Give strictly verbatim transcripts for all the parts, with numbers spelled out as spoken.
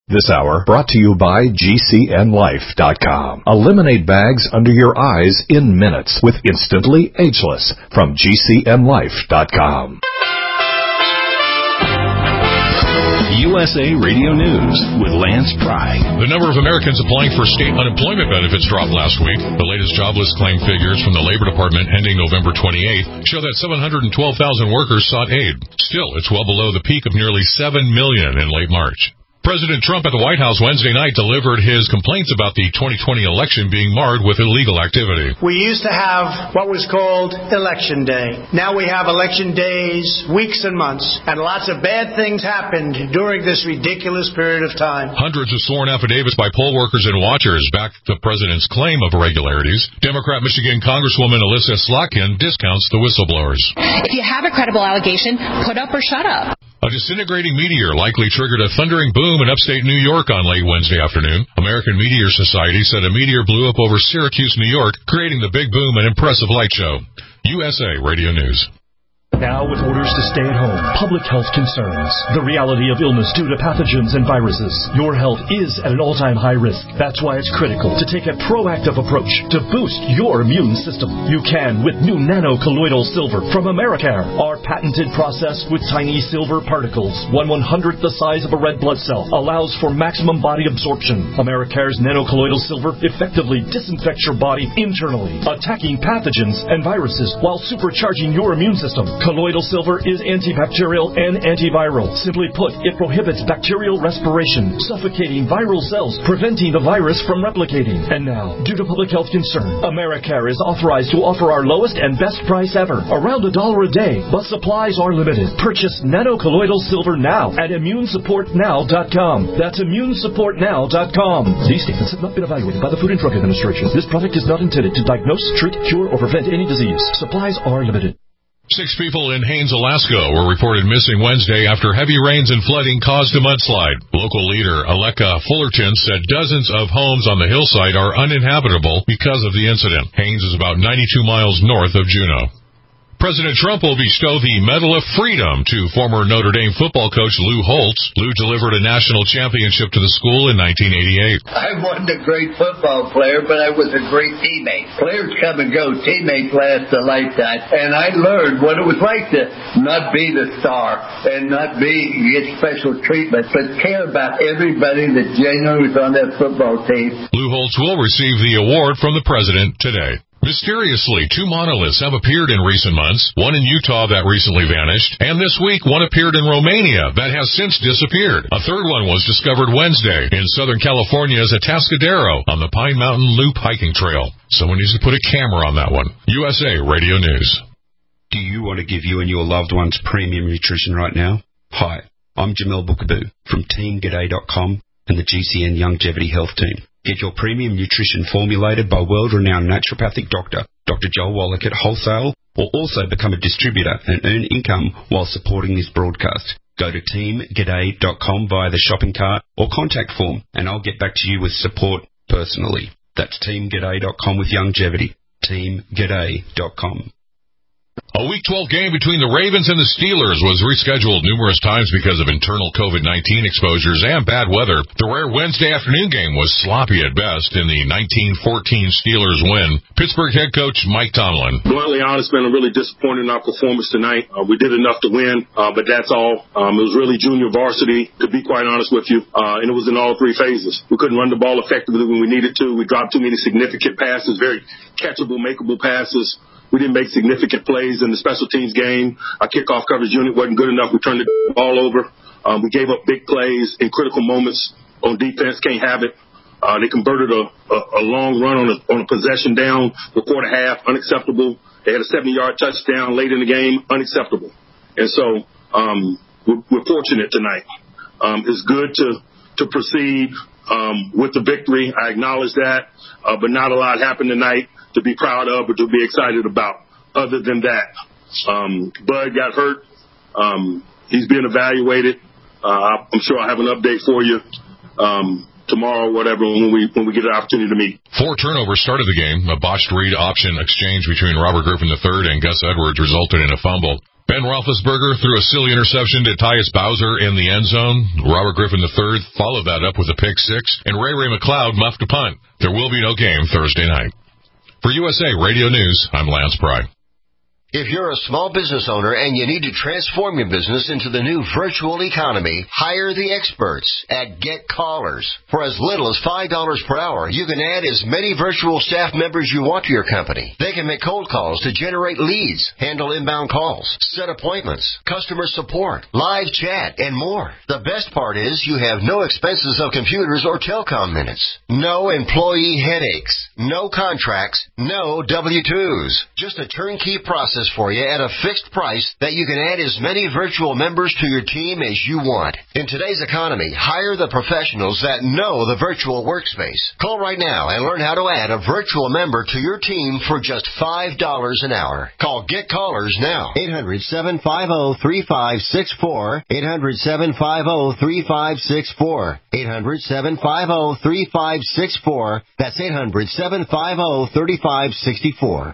This hour brought to you by G C N Life dot com. Eliminate bags under your eyes in minutes with Instantly Ageless from G C N Life dot com. U S A Radio News with Lance Pry. The number of Americans applying for state unemployment benefits dropped last week. The latest jobless claim figures from the Labor Department ending November twenty-eighth show that seven hundred twelve thousand workers sought aid. Still, it's well below the peak of nearly seven million in late March. President Trump at the White House Wednesday night delivered his complaints about the twenty twenty election being marred with illegal activity. We used to have what was called Election Day. Now we have election days, weeks and months, and lots of bad things happened during this ridiculous period of time. Hundreds of sworn affidavits by poll workers and watchers backed the president's claim of irregularities. Democrat Michigan Congresswoman Alyssa Slotkin discounts the whistleblowers. If you have a credible allegation, put up or shut up. A disintegrating meteor likely triggered a thundering boom in upstate New York on late Wednesday afternoon. American Meteor Society said a meteor blew up over Syracuse, New York, creating the big boom and impressive light show. U S A Radio News. Now with orders to stay at home, public health concerns, the reality of illness due to pathogens and viruses, your health is at an all-time high risk. That's why it's critical to take a proactive approach to boost your immune system. You can with new nano-colloidal silver from Americare. Our patented process with tiny silver particles, one one-hundredth the size of a red blood cell, allows for maximum body absorption. Americare's nano-colloidal silver effectively disinfects your body internally, attacking pathogens and viruses while supercharging your immune system. Colloidal silver is antibacterial and antiviral. Simply put, it prohibits bacterial respiration, suffocating viral cells, preventing the virus from replicating. And now, due to public health concern, Americare is authorized to offer our lowest and best price ever, around a dollar a day, but supplies are limited. Purchase nano-colloidal silver now at immune support now dot com. That's immune support now dot com. These statements have not been evaluated by the Food and Drug Administration. This product is not intended to diagnose, treat, cure, or prevent any disease. Supplies are limited. Six people in Haines, Alaska were reported missing Wednesday after heavy rains and flooding caused a mudslide. Local leader Aleka Fullerton said dozens of homes on the hillside are uninhabitable because of the incident. Haines is about ninety-two miles north of Juneau. President Trump will bestow the Medal of Freedom to former Notre Dame football coach Lou Holtz. Lou delivered a national championship to the school in nineteen eighty-eight. I wasn't a great football player, but I was a great teammate. Players come and go. Teammates last a lifetime. And I learned what it was like to not be the star and not be get special treatment, but care about everybody that genuinely was on that football team. Lou Holtz will receive the award from the president today. Mysteriously, two monoliths have appeared in recent months, one in Utah that recently vanished, and this week one appeared in Romania that has since disappeared. A third one was discovered Wednesday in Southern California's Atascadero on the Pine Mountain Loop hiking trail. Someone needs to put a camera on that one. U S A Radio News. Do you want to give you and your loved ones premium nutrition right now? Hi, I'm Jamel Bookaboo from Team G'day dot com and the G C N Longevity Health Team. Get your premium nutrition formulated by world-renowned naturopathic doctor, Doctor Joel Wallach at Wholesale, or also become a distributor and earn income while supporting this broadcast. Go to Team G'day dot com via the shopping cart or contact form, and I'll get back to you with support personally. That's Team G'day dot com with longevity. Team G'day dot com. A Week twelve game between the Ravens and the Steelers was rescheduled numerous times because of internal COVID nineteen exposures and bad weather. The rare Wednesday afternoon game was sloppy at best in the nineteen fourteen Steelers win. Pittsburgh head coach Mike Tomlin. Bluntly honest, man, I'm really disappointed in our performance tonight. Uh, we did enough to win, uh, but that's all. Um, it was really junior varsity, to be quite honest with you, uh, and it was in all three phases. We couldn't run the ball effectively when we needed to. We dropped too many significant passes, very catchable, makeable passes. We didn't make significant plays in the special teams game. Our kickoff coverage unit wasn't good enough. We turned the ball over. Um, we gave up big plays in critical moments on defense. Can't have it. Uh, they converted a, a, a long run on a, on a possession down before the half. Unacceptable. They had a seventy-yard touchdown late in the game. Unacceptable. And so um, we're, we're fortunate tonight. Um, it's good to, to proceed um, with the victory. I acknowledge that, uh, but not a lot happened tonight to be proud of or to be excited about. Other than that, um, Bud got hurt. Um, he's being evaluated. Uh, I'm sure I'll have an update for you um, tomorrow or whatever when we when we get an opportunity to meet. Four turnovers started the game. A botched read option exchange between Robert Griffin the third and Gus Edwards resulted in a fumble. Ben Roethlisberger threw a silly interception to Tyus Bowser in the end zone. Robert Griffin the third followed that up with a pick six, and Ray Ray McLeod muffed a punt. There will be no game Thursday night. For U S A Radio News, I'm Lance Pry. If you're a small business owner and you need to transform your business into the new virtual economy, hire the experts at GetCallers. For as little as five dollars per hour, you can add as many virtual staff members you want to your company. They can make cold calls to generate leads, handle inbound calls, set appointments, customer support, live chat, and more. The best part is you have no expenses of computers or telecom minutes. No employee headaches. No contracts. No W two's. Just a turnkey process for you at a fixed price that you can add as many virtual members to your team as you want. In today's economy, hire the professionals that know the virtual workspace. Call right now and learn how to add a virtual member to your team for just five dollars an hour. Call GetCallers now. eight hundred, seven five zero, three five six four. eight hundred, seven five zero, three five six four. eight hundred, seven five zero, three five six four. That's eight hundred, seven five zero, three five six four.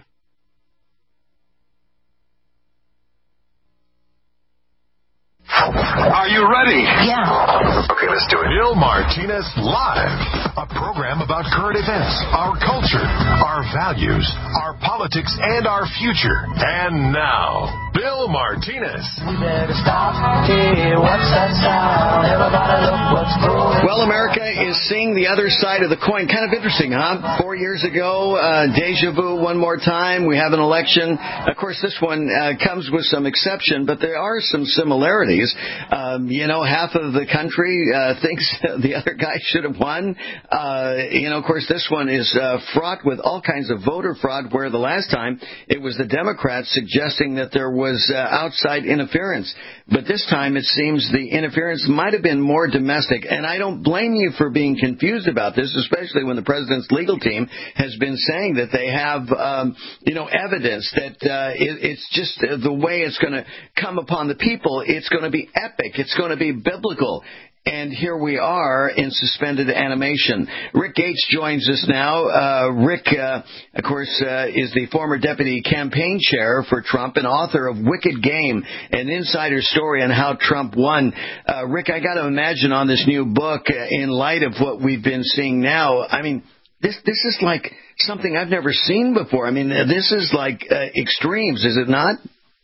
Are you ready? Yeah. Okay, let's do it. Bill Martinez Live, a program about current events, our culture, our values, our politics, and our future. And now, Bill Martinez. We better stop. Hey, what's that sound? Everybody look what's going on. Well, America is seeing the other side of the coin. Kind of interesting, huh? Four years ago, uh, deja vu one more time. We have an election. Of course, this one uh, comes with some exception, but there are some similarities. Um, you know, half of the country uh, thinks the other guy should have won. Uh, you know, of course, this one is uh, fraught with all kinds of voter fraud, where the last time it was the Democrats suggesting that there was uh, outside interference. But this time it seems the interference might have been more domestic. And I don't blame you for being confused about this, especially when the president's legal team has been saying that they have, um, you know, evidence that uh, it, it's just the way it's going to come upon the people. It's going to be epic. It's going to be biblical. And here we are in suspended animation. Rick Gates joins us now. Uh, Rick, uh, of course, uh, is the former deputy campaign chair for Trump and author of Wicked Game, an insider story on how Trump won. Uh, Rick, I got to imagine on this new book, uh, in light of what we've been seeing now, I mean, this this is like something I've never seen before. I mean, this is like uh, extremes, is it not?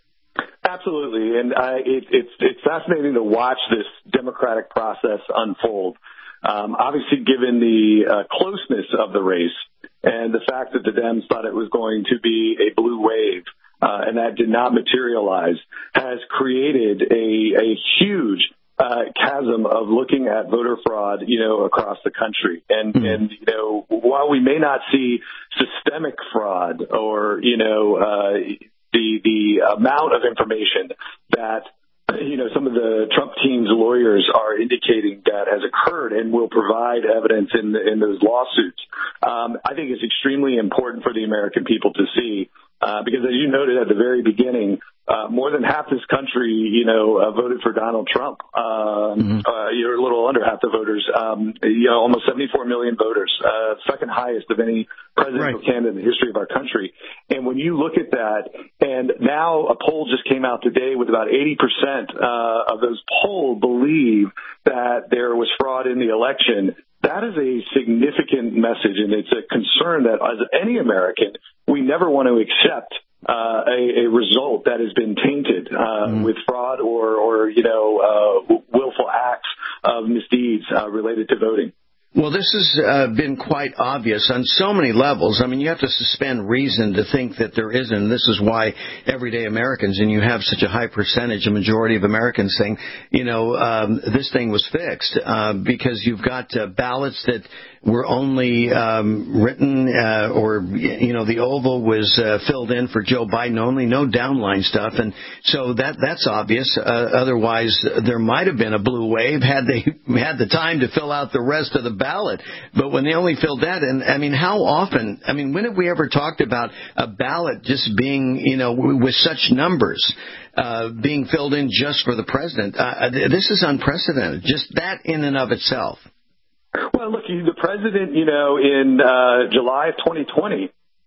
Absolutely, and I, it, it's it's fascinating to watch this democratic process unfold. Um, obviously, given the uh, closeness of the race and the fact that the Dems thought it was going to be a blue wave, uh, and that did not materialize, has created a, a huge uh, chasm of looking at voter fraud, you know, across the country. And, mm-hmm. and you know, while we may not see systemic fraud or, you know, uh, the the amount of information that, you know, some of the Trump team's lawyers are indicating that has occurred and will provide evidence in in those lawsuits, um, I think is extremely important for the American people to see. Uh, because as you noted at the very beginning, uh, more than half this country, you know, uh, voted for Donald Trump. Um, mm-hmm. uh, you're a little under half the voters, um, you know, almost seventy-four million voters, uh, second highest of any presidential right. candidate in the history of our country. And when you look at that, and now a poll just came out today with about eighty percent, uh, of those polled believe that there was fraud in the election. That is a significant message, and it's a concern that, as any American, we never want to accept uh, a, a result that has been tainted uh, mm. with fraud or, or you know, uh, willful acts of misdeeds uh, related to voting. Well, this has uh, been quite obvious on so many levels. I mean, you have to suspend reason to think that there isn't. This is why everyday Americans, and you have such a high percentage, a majority of Americans saying, you know, um, this thing was fixed, uh, because you've got uh, ballots that were only um, written uh, or, you know, the oval was uh, filled in for Joe Biden only, no downline stuff. And so that that's obvious. Uh, otherwise, there might have been a blue wave had they had the time to fill out the rest of the ballot. But when they only filled that in, I mean, how often, I mean, when have we ever talked about a ballot just being, you know, with such numbers uh, being filled in just for the president? Uh, this is unprecedented, just that in and of itself. Well, look, the president, you know, in uh, July of twenty twenty,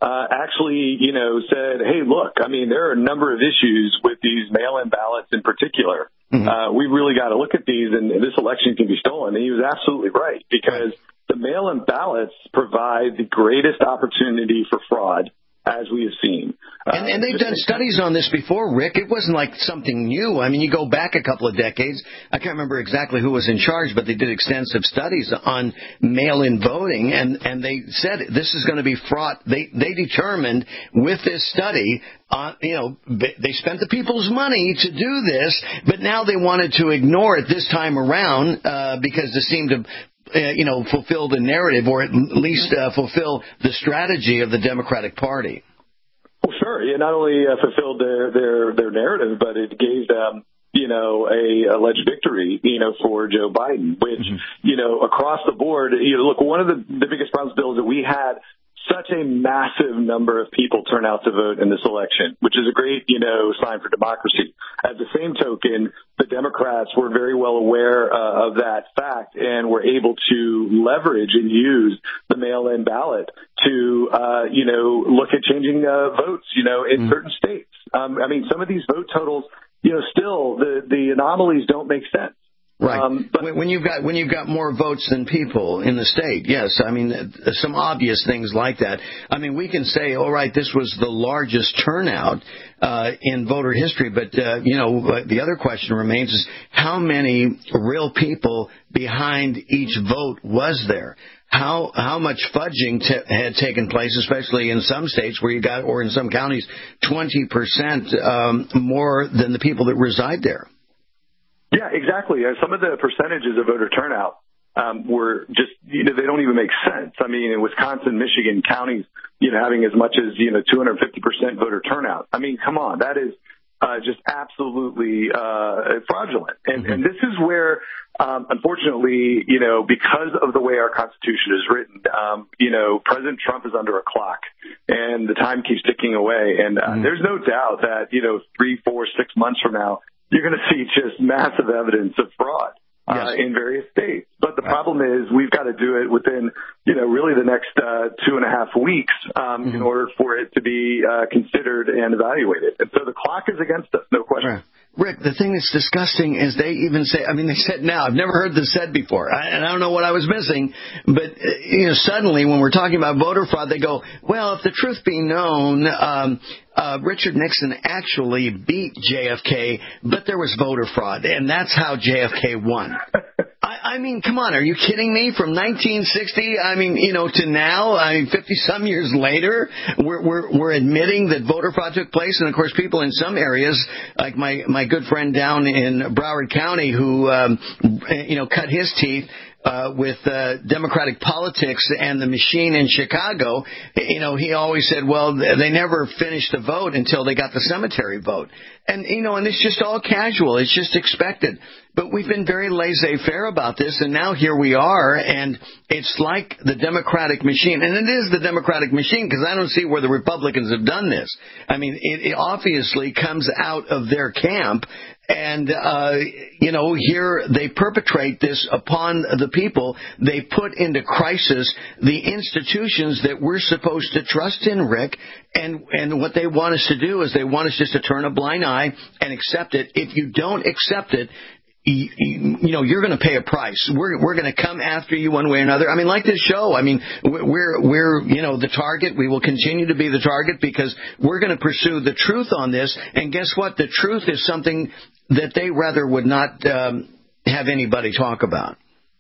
uh, actually, you know, said, hey, look, I mean, there are a number of issues with these mail-in ballots in particular. Mm-hmm. Uh, we really got to look at these, and this election can be stolen. And he was absolutely right, because the mail-in ballots provide the greatest opportunity for fraud, as we have seen. And, and they've done studies on this before, Rick. It wasn't like something new. I mean, you go back a couple of decades. I can't remember exactly who was in charge, but they did extensive studies on mail-in voting, and, and they said this is going to be fraught. They, they determined with this study, uh, you know, they spent the people's money to do this, but now they wanted to ignore it this time around uh, because it seemed to Uh, you know, fulfill the narrative, or at least uh, fulfill the strategy of the Democratic Party. Well, sure. It not only uh, fulfilled their, their, their narrative, but it gave them, you know, a alleged victory, you know, for Joe Biden, which, mm-hmm. you know, across the board, you know, look, one of the, the biggest problems, Bill, is that we had such a massive number of people turn out to vote in this election, which is a great, you know, sign for democracy. At the same token, the Democrats were very well aware uh, of that fact and were able to leverage and use the mail-in ballot to, uh, you know, look at changing uh, votes, you know, in mm. certain states. Um, I mean, some of these vote totals, you know, still the, the anomalies don't make sense. Right. Um, but when you've got when you've got more votes than people in the state, yes. I mean, some obvious things like that. I mean, we can say, all right, this was the largest turnout uh, in voter history, but uh, you know, the other question remains: is how many real people behind each vote was there? How how much fudging t- had taken place, especially in some states where you got, or in some counties, twenty percent um, more than the people that reside there. Yeah, exactly. Uh, some of the percentages of voter turnout um, were just, you know, they don't even make sense. I mean, in Wisconsin, Michigan, counties, you know, having as much as, you know, two hundred fifty percent voter turnout. I mean, come on, that is uh, just absolutely uh, fraudulent. And, mm-hmm. and this is where, um, unfortunately, you know, because of the way our Constitution is written, um, you know, President Trump is under a clock, and the time keeps ticking away. And uh, mm-hmm. there's no doubt that, you know, three, four, six months from now, you're going to see just massive evidence of fraud uh, yes. in various states. But the right. problem is we've got to do it within, you know, really the next uh, two and a half weeks um, mm-hmm. in order for it to be uh, considered and evaluated. And so the clock is against us, no question. Right. Rick, the thing that's disgusting is they even say, I mean, they said now, I've never heard this said before, I, and I don't know what I was missing, but, uh, you know, suddenly when we're talking about voter fraud, they go, well, if the truth be known, um, uh, Richard Nixon actually beat J F K, but there was voter fraud, and that's how J F K won. I, I mean, come on, are you kidding me? From nineteen sixty, I mean, you know, to now, I mean, fifty-some years later, we're, we're, we're admitting that voter fraud took place, and of course, people in some areas, like my, my good friend down in Broward County who, um, you know, cut his teeth Uh, with uh, Democratic politics and the machine in Chicago, you know, he always said, well, they never finished a vote until they got the cemetery vote. And, you know, and it's just all casual. It's just expected. But we've been very laissez-faire about this, and now here we are, and it's like the Democratic machine. And it is the Democratic machine, because I don't see where the Republicans have done this. I mean, it, it obviously comes out of their camp. And, uh, you know, here they perpetrate this upon the people. They put into crisis the institutions that we're supposed to trust in, Rick. And, and what they want us to do is they want us just to turn a blind eye and accept it. If you don't accept it, You, you know, you're going to pay a price. We're we're going to come after you one way or another. I mean, like this show. I mean, we're we're you know the target. We will continue to be the target because we're going to pursue the truth on this. And guess what? The truth is something that they rather would not um, have anybody talk about.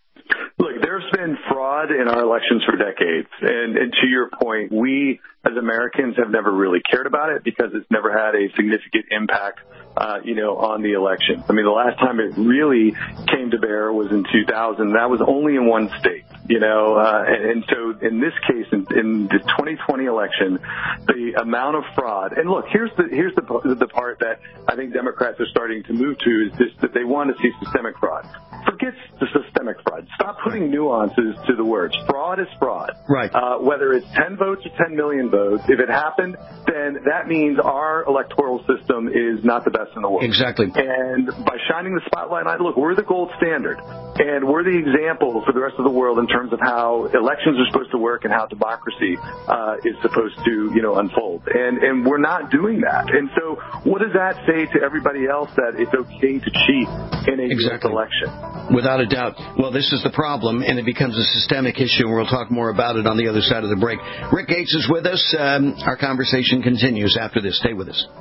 Look, there's been fraud in our elections for decades. And, and to your point, we as Americans have never really cared about it because it's never had a significant impact, uh, you know, on the election. I mean, the last time it really came to bear was in two thousand. That was only in one state, you know, uh, and, and so in this case, in, in the twenty twenty election, the amount of fraud, and look, here's the, here's the, the part that I think Democrats are starting to move to is this, that they want to see systemic fraud. Forget the systemic fraud. Stop putting nuances to the words. Fraud is fraud. Right. Uh, whether it's ten votes or ten million votes, if it happened, then that means our electoral system is not the best in the world. Exactly. And by shining the spotlight on, look, we're the gold standard, and we're the example for the rest of the world in terms of how elections are supposed to work and how democracy uh, is supposed to, you know, unfold. And and we're not doing that. And so what does that say to everybody else that it's okay to cheat in a exactly. election? Without a doubt. Well, this is the problem, and it becomes a systemic issue, and we'll talk more about it on the other side of the break. Rick Gates is with us. Um, our conversation continues after this. Stay with us.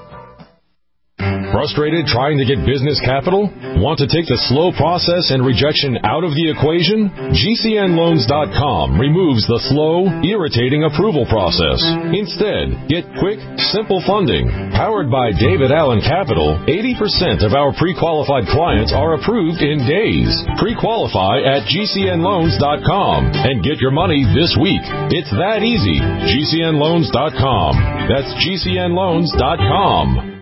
Frustrated trying to get business capital? Want to take the slow process and rejection out of the equation? G C N loans dot com removes the slow, irritating approval process. Instead, get quick, simple funding. Powered by David Allen Capital, eighty percent of our pre-qualified clients are approved in days. Pre-qualify at G C N loans dot com and get your money this week. It's that easy. G C N loans dot com. That's G C N loans dot com.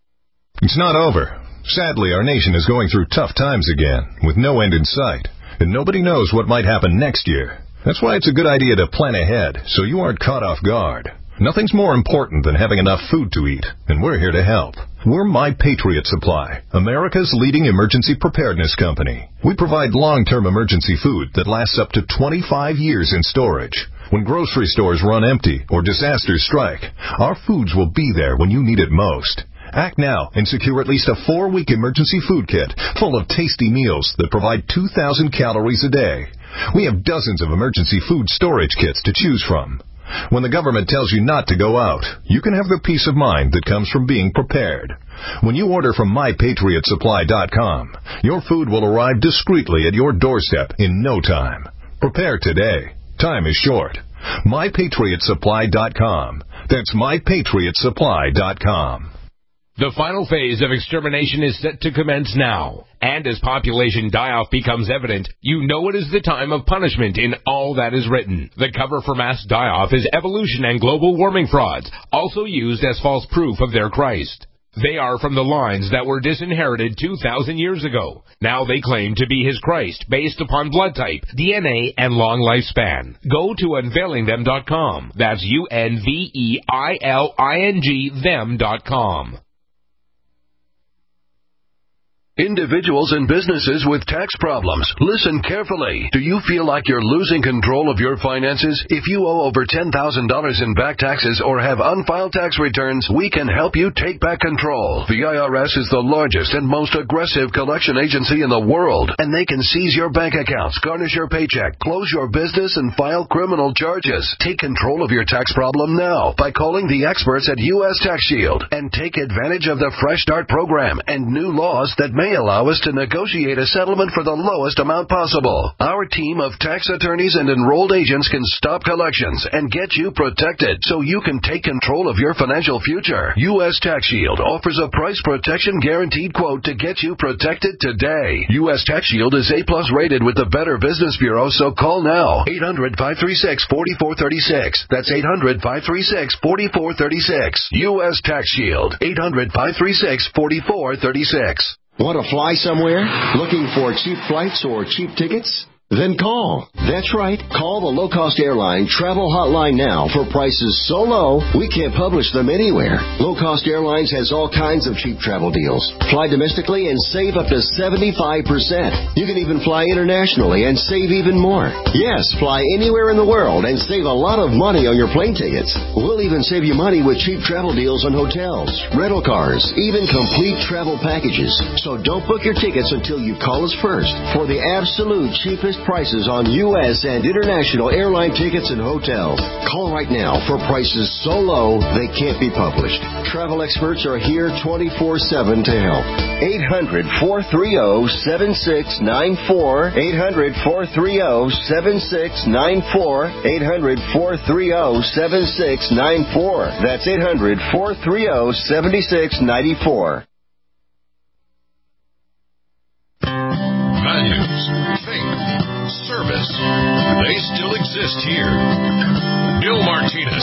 It's not over. Sadly, our nation is going through tough times again, with no end in sight, and nobody knows what might happen next year. That's why it's a good idea to plan ahead, so you aren't caught off guard. Nothing's more important than having enough food to eat, and we're here to help. We're My Patriot Supply, America's leading emergency preparedness company. We provide long-term emergency food that lasts up to twenty-five years in storage. When grocery stores run empty or disasters strike, our foods will be there when you need it most. Act now and secure at least a four-week emergency food kit full of tasty meals that provide two thousand calories a day. We have dozens of emergency food storage kits to choose from. When the government tells you not to go out, you can have the peace of mind that comes from being prepared. When you order from my patriot supply dot com, your food will arrive discreetly at your doorstep in no time. Prepare today. Time is short. my patriot supply dot com. That's my patriot supply dot com. The final phase of extermination is set to commence now. And as population die-off becomes evident, you know it is the time of punishment in all that is written. The cover for mass die-off is evolution and global warming frauds, also used as false proof of their Christ. They are from the lines that were disinherited two thousand years ago. Now they claim to be his Christ based upon blood type, D N A, and long lifespan. Go to unveiling them dot com. That's U N V E I L I N G them dot com. Individuals and businesses with tax problems, listen carefully. Do you feel like you're losing control of your finances? If you owe over ten thousand dollars in back taxes or have unfiled tax returns, we can help you take back control. The I R S is the largest and most aggressive collection agency in the world, and they can seize your bank accounts, garnish your paycheck, close your business, and file criminal charges. Take control of your tax problem now by calling the experts at U S Tax Shield and take advantage of the Fresh Start program and new laws that may allow us to negotiate a settlement for the lowest amount possible. Our team of tax attorneys and enrolled agents can stop collections and get you protected so you can take control of your financial future. U S Tax Shield offers a price protection guaranteed quote to get you protected today. U S Tax Shield is A plus rated with the Better Business Bureau, so call now. eight hundred, five three six, four four three six. That's eight hundred, five three six, four four three six. U S Tax Shield. eight hundred, five three six, four four three six. Want to fly somewhere? Looking for cheap flights or cheap tickets? Then call. That's right. Call the low-cost airline travel hotline now for prices so low we can't publish them anywhere. Low-cost airlines has all kinds of cheap travel deals. Fly domestically and save up to seventy-five percent. You can even fly internationally and save even more. Yes, fly anywhere in the world and save a lot of money on your plane tickets. We'll even save you money with cheap travel deals on hotels, rental cars, even complete travel packages. So don't book your tickets until you call us first for the absolute cheapest prices on U S and international airline tickets and hotels. Call right now for prices so low they can't be published. Travel experts are here twenty-four seven to help. eight hundred, four three zero, seven six nine four. eight hundred, four three zero, seven six nine four. eight hundred, four three zero, seven six nine four. That's eight hundred, four three zero, seven six nine four. Values, faith, service, they still exist here. Bill Martinez. Martinez,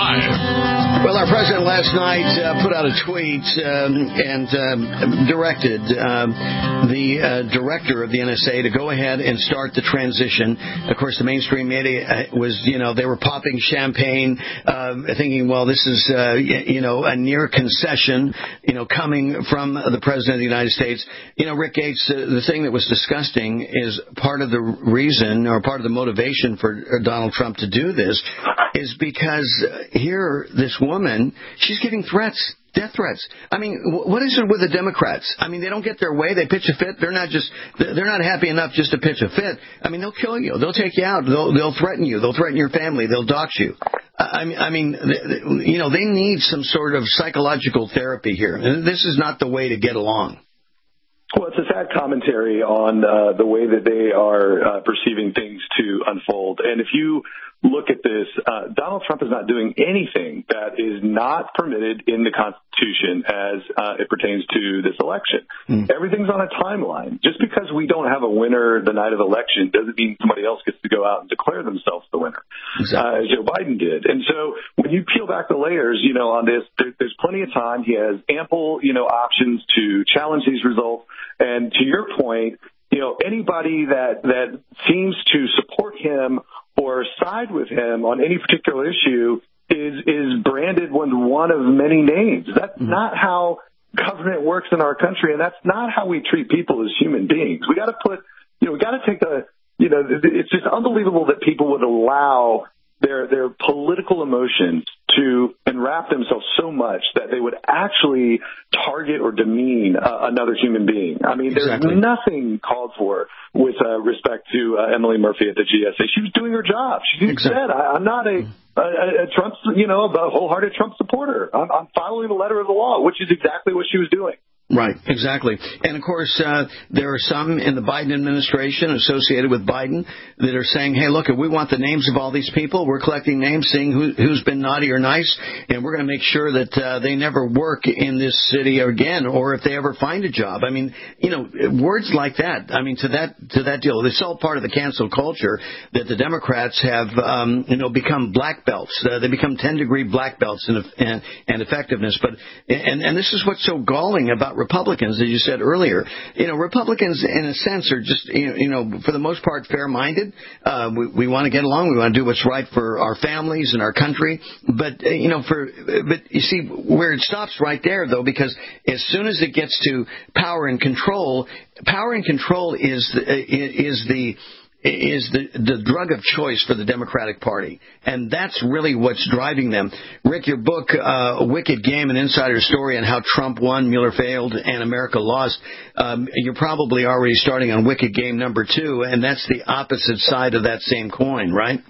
live. Well, our president last night uh, put out a tweet um, and um, directed um, the uh, director of the N S A to go ahead and start the transition. Of course, the mainstream media was, you know, they were popping champagne, uh, thinking, well, this is, uh, you know, a near concession, you know, coming from the president of the United States. You know, Rick Gates, uh, the thing that was disgusting is part of the reason or part of the motivation for Donald Trump to do this is because here, this woman, she's giving threats. Death threats. I mean, what is it with the Democrats? I mean, they don't get their way. They pitch a fit. They're not just, they're not happy enough just to pitch a fit. I mean, they'll kill you. They'll take you out. They'll, they'll threaten you. They'll threaten your family. They'll dox you. I mean, I mean, you know, they need some sort of psychological therapy here. This is not the way to get along. Well, it's a sad commentary on uh, the way that they are uh, perceiving things to unfold. And if you look at this, uh, Donald Trump is not doing anything that is not permitted in the Constitution as uh, it pertains to this election. Mm. Everything's on a timeline. Just because we don't have a winner the night of the election doesn't mean somebody else gets to go out and declare themselves the winner, exactly. uh, as Joe Biden did. And so when you peel back the layers, you know, on this, there, there's plenty of time. He has ample, you know, options to challenge these results. And to your point, you know, anybody that, that seems to support him or side with him on any particular issue is is branded with one of many names. That's mm-hmm. not how government works in our country, and that's not how we treat people as human beings. We got to put, you know, we got to take a, you know, it's just unbelievable that people would allow their their political emotions to enwrap themselves so much that they would actually target or demean uh, another human being. I mean, exactly. There's nothing called for with uh, respect to uh, Emily Murphy at the G S A. She was doing her job. She exactly. said, I, I'm not a, a, a Trump, you know, a wholehearted Trump supporter. I'm, I'm following the letter of the law, which is exactly what she was doing. Right, exactly. And, of course, uh, there are some in the Biden administration associated with Biden that are saying, hey, look, if we want the names of all these people, we're collecting names, seeing who, who's been naughty or nice, and we're going to make sure that uh, they never work in this city again or if they ever find a job. I mean, you know, words like that, I mean, to that to that deal, it's all part of the cancel culture that the Democrats have, um, you know, become black belts. Uh, they become ten-degree black belts in, in, in effectiveness. But and, and this is what's so galling about Republicans, as you said earlier. You know, Republicans, in a sense, are just, you know, for the most part, fair-minded. Uh, we, we want to get along. We want to do what's right for our families and our country. But, uh, you know, for but you see where it stops right there, though, because as soon as it gets to power and control, power and control is the, is the is the, the drug of choice for the Democratic Party. And that's really what's driving them. Rick, your book, uh, Wicked Game, an insider story on how Trump won, Mueller failed, and America lost, um, you're probably already starting on Wicked Game number two, and that's the opposite side of that same coin, right?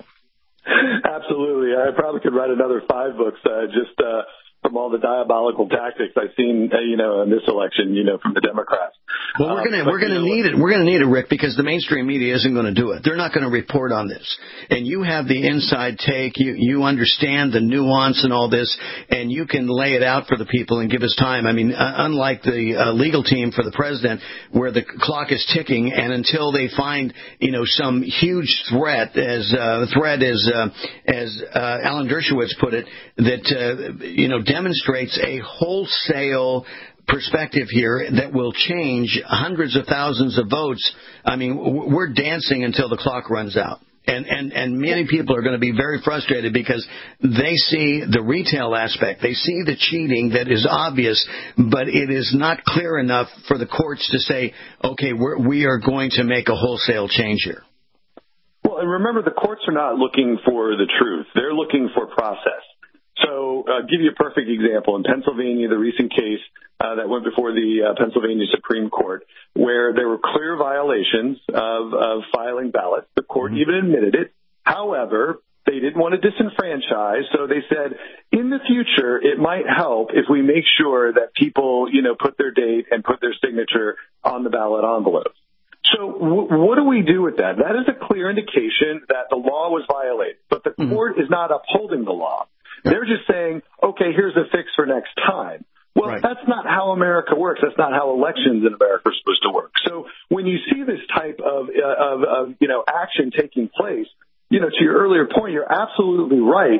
Absolutely. I probably could write another five books uh, just uh, from all the diabolical tactics I've seen, uh, you know, in this election, you know, from the Democrats. Well, we're gonna um, we're gonna need it. We're gonna need it, Rick, because the mainstream media isn't going to do it. They're not going to report on this. And you have the inside take. You you understand the nuance and all this, and you can lay it out for the people and give us time. I mean, uh, unlike the uh, legal team for the president, where the clock is ticking, and until they find, you know, some huge threat, as uh, threat as uh, as uh, Alan Dershowitz put it, that uh, you know demonstrates a wholesale perspective here that will change hundreds of thousands of votes. I mean, we're dancing until the clock runs out. And, and, and many people are going to be very frustrated because they see the retail aspect. They see the cheating that is obvious, but it is not clear enough for the courts to say, okay, we're, we are going to make a wholesale change here. Well, and remember, the courts are not looking for the truth. They're looking for process. So uh, give you a perfect example. In Pennsylvania, the recent case uh, that went before the uh, Pennsylvania Supreme Court, where there were clear violations of, of filing ballots. The court even admitted it. However, they didn't want to disenfranchise, so they said, in the future, it might help if we make sure that people, you know, put their date and put their signature on the ballot envelopes. So w- what do we do with that? That is a clear indication that the law was violated, but the mm-hmm. court is not upholding the law. They're just saying, okay, here's a fix for next time. Well, right. That's not how America works. That's not how elections in America are supposed to work. So when you see this type of, uh, of, of, you know, action taking place, you know, to your earlier point, you're absolutely right.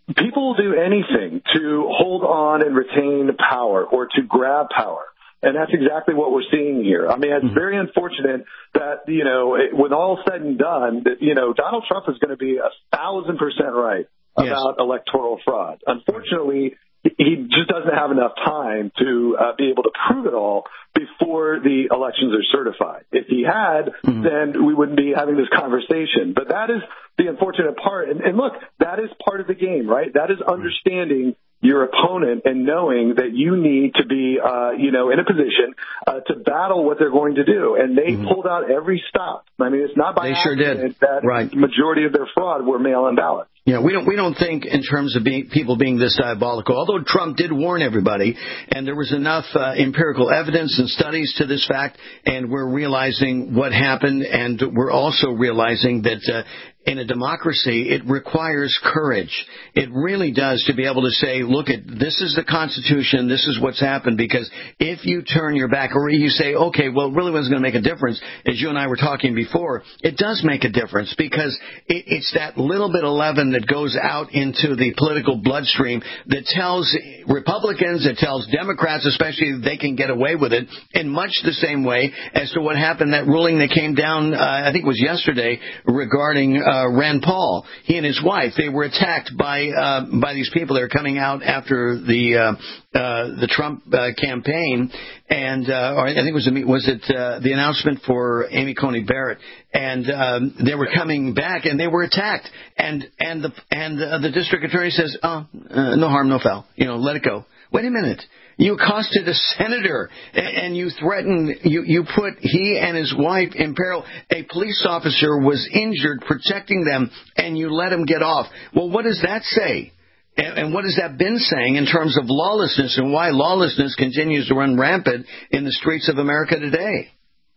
people will do anything to hold on and retain power or to grab power. And that's exactly what we're seeing here. I mean, it's very unfortunate that, you know, when all said and done, that, you know, Donald Trump is going to be a thousand percent right about yes. electoral fraud. Unfortunately, he just doesn't have enough time to uh, be able to prove it all before the elections are certified. If he had, mm-hmm. then we wouldn't be having this conversation. But that is the unfortunate part. And, and look, that is part of the game, right? That is understanding your opponent and knowing that you need to be, uh, you know, in a position uh, to battle what they're going to do. And they mm-hmm. pulled out every stop. I mean, it's not by they accident sure did. that right. the majority of their fraud were mail-in ballots. Yeah, we don't we don't think in terms of being, people being this diabolical. Although Trump did warn everybody, and there was enough uh, empirical evidence and studies to this fact, and we're realizing what happened, and we're also realizing that uh, in a democracy, it requires courage. It really does, to be able to say, look, at this is the Constitution, this is what's happened, because if you turn your back, or you say, okay, well, it really wasn't going to make a difference, as you and I were talking before, it does make a difference, because it, it's that little bit of leaven that goes out into the political bloodstream that tells Republicans, that tells Democrats especially, they can get away with it, in much the same way as to what happened, that ruling that came down, uh, I think it was yesterday, regarding uh, Uh, Rand Paul. He and his wife, they were attacked by uh, by these people that are coming out after the uh, uh, the Trump uh, campaign, and uh, or I think it was the, was it uh, the announcement for Amy Coney Barrett, and um, they were coming back and they were attacked, and and the and uh, the district attorney says, oh, uh, no harm, no foul, you know, let it go. Wait a minute. You accosted a senator, and you threatened, you, you put he and his wife in peril. A police officer was injured protecting them, and you let him get off. Well, what does that say? And, and what has that been saying in terms of lawlessness, and why lawlessness continues to run rampant in the streets of America today?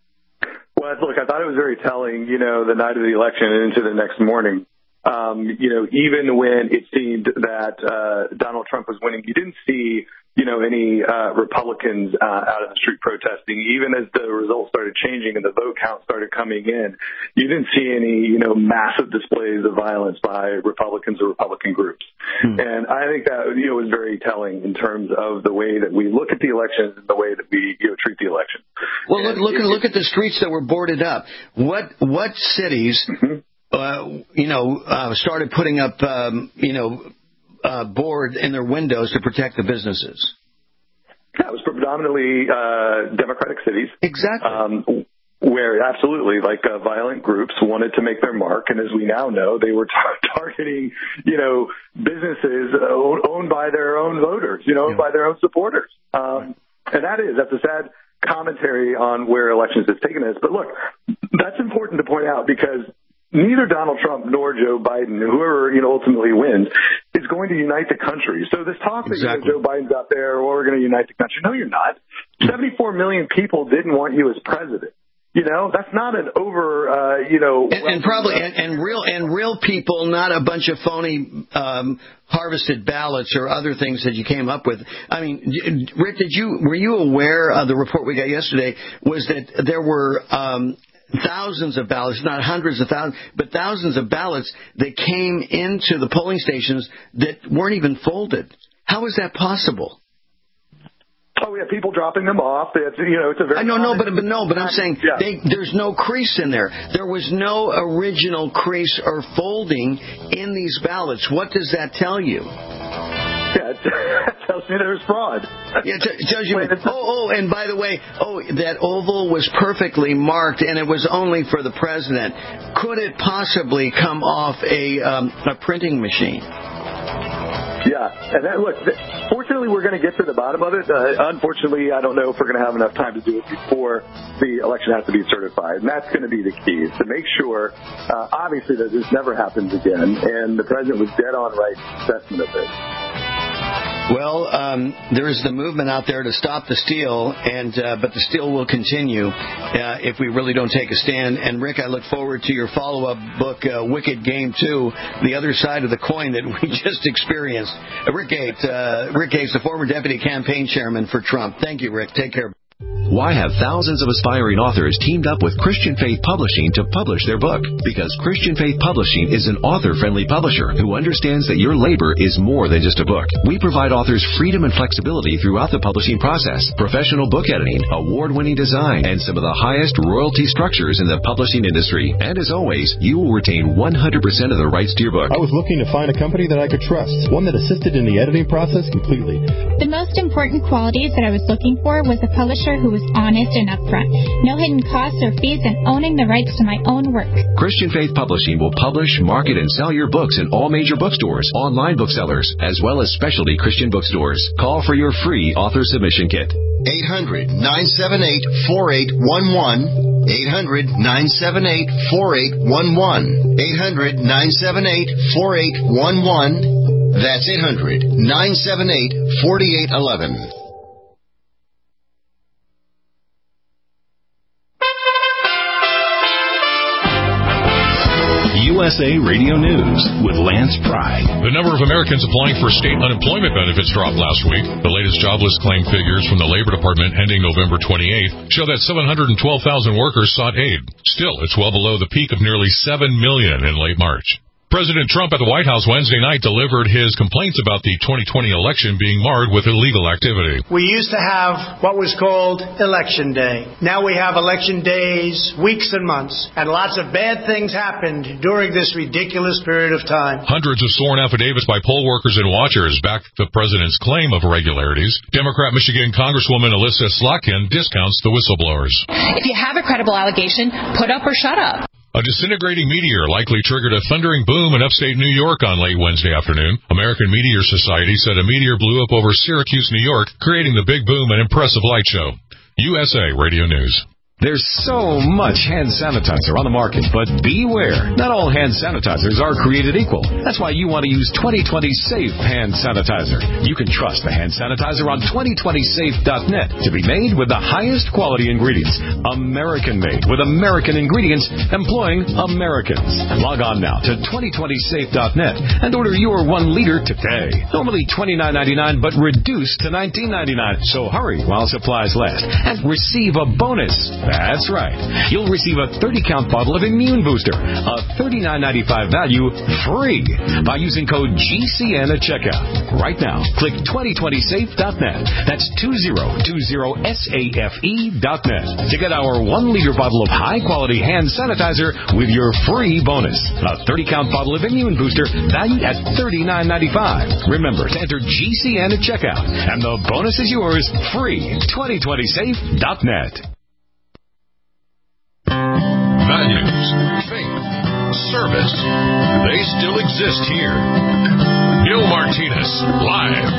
Well, look, I thought it was very telling, you know, the night of the election and into the next morning. Um, you know, even when it seemed that uh, Donald Trump was winning, you didn't see, you know, any uh, Republicans uh, out in the street protesting. Even as the results started changing and the vote count started coming in, you didn't see any, you know, massive displays of violence by Republicans or Republican groups. Hmm. And I think that, you know, was very telling in terms of the way that we look at the elections and the way that we, you know, treat the election. Well, look, look, look at the streets that were boarded up. What what cities? Mm-hmm. Uh, you know, uh, started putting up, um, you know, uh, board in their windows to protect the businesses? Yeah, it was predominantly uh, Democratic cities. Exactly. Um, where absolutely, like uh, violent groups wanted to make their mark, and as we now know, they were tar- targeting, you know, businesses owned, owned by their own voters, you know, yeah. by their own supporters. Um, and that is, that's a sad commentary on where elections has taken us. But look, that's important to point out, because neither Donald Trump nor Joe Biden, whoever, you know, ultimately wins, is going to unite the country. So this talk that exactly. you know, Joe Biden's out there, well, we're going to unite the country. No, you're not. seventy-four million people didn't want you as president. You know, that's not an over, uh, you know. And, and probably, and, and real and real people, not a bunch of phony um, harvested ballots or other things that you came up with. I mean, Rick, did you were you aware of the report we got yesterday was that there were um, thousands of ballots, not hundreds of thousands, but thousands of ballots that came into the polling stations that weren't even folded. How is that possible? Oh, yeah, people dropping them off. It's, you know, it's a very. I know, no, but, but no, but I'm saying yeah. they, there's no crease in there. There was no original crease or folding in these ballots. What does that tell you? Yeah, it tells me there's fraud. Yeah, it tells you. Oh, oh, and by the way, oh, that oval was perfectly marked, and it was only for the president. Could it possibly come off a um, a printing machine? Yeah, and that, look, fortunately, we're going to get to the bottom of it. Uh, unfortunately, I don't know if we're going to have enough time to do it before the election has to be certified. And that's going to be the key, is to make sure, uh, obviously, that this never happens again. And the president was dead on right assessment of this. Well, um, there is the movement out there to stop the steal, and uh, but the steal will continue uh, if we really don't take a stand. And, Rick, I look forward to your follow-up book, uh, Wicked Game two, The Other Side of the Coin that we just experienced. Uh, Rick Gates, uh, Rick Gates, the former deputy campaign chairman for Trump. Thank you, Rick. Take care. Why have thousands of aspiring authors teamed up with Christian Faith Publishing to publish their book? Because Christian Faith Publishing is an author-friendly publisher who understands that your labor is more than just a book. We provide authors freedom and flexibility throughout the publishing process, professional book editing, award-winning design, and some of the highest royalty structures in the publishing industry. And as always, you will retain one hundred percent of the rights to your book. I was looking to find a company that I could trust, one that assisted in the editing process completely. The most important qualities that I was looking for was a publisher who was honest and upfront, no hidden costs or fees, and owning the rights to my own work. Christian Faith Publishing will publish, market, and sell your books in all major bookstores, online booksellers, as well as specialty Christian bookstores. Call for your free author submission kit. eight hundred, nine seven eight, four eight one one. eight hundred, nine seven eight, four eight one one. eight hundred, nine seven eight, four eight one one. That's eight hundred, nine seven eight, four eight one one. U S A Radio News with Lance Pry. The number of Americans applying for state unemployment benefits dropped last week. The latest jobless claim figures from the Labor Department ending November twenty-eighth show that seven hundred twelve thousand workers sought aid. Still, it's well below the peak of nearly seven million in late March. President Trump at the White House Wednesday night delivered his complaints about the twenty twenty election being marred with illegal activity. We used to have what was called Election Day. Now we have election days, weeks and months, and lots of bad things happened during this ridiculous period of time. Hundreds of sworn affidavits by poll workers and watchers backed the president's claim of irregularities. Democrat Michigan Congresswoman Alyssa Slotkin discounts the whistleblowers. If you have a credible allegation, put up or shut up. A disintegrating meteor likely triggered a thundering boom in upstate New York on late Wednesday afternoon. American Meteor Society said a meteor blew up over Syracuse, New York, creating the big boom and impressive light show. U S A Radio News. There's so much hand sanitizer on the market, but beware. Not all hand sanitizers are created equal. That's why you want to use twenty twenty Safe Hand Sanitizer. You can trust the hand sanitizer on twenty twenty safe dot net to be made with the highest quality ingredients. American-made with American ingredients employing Americans. Log on now to twenty twenty safe dot net and order your one liter today. Normally twenty-nine ninety-nine, but reduced to nineteen ninety-nine. So hurry while supplies last and receive a bonus. That's right. You'll receive a thirty count bottle of Immune Booster, a thirty-nine ninety-five value, free by using code G C N at checkout. Right now, click twenty twenty safe dot net. That's twenty twenty safe dot net to get our one liter bottle of high-quality hand sanitizer with your free bonus. A thirty count bottle of Immune Booster valued at thirty-nine ninety-five. Remember to enter G C N at checkout, and the bonus is yours free. twenty twenty safe dot net. Values, faith, service, they still exist here. Bill Martinez, live.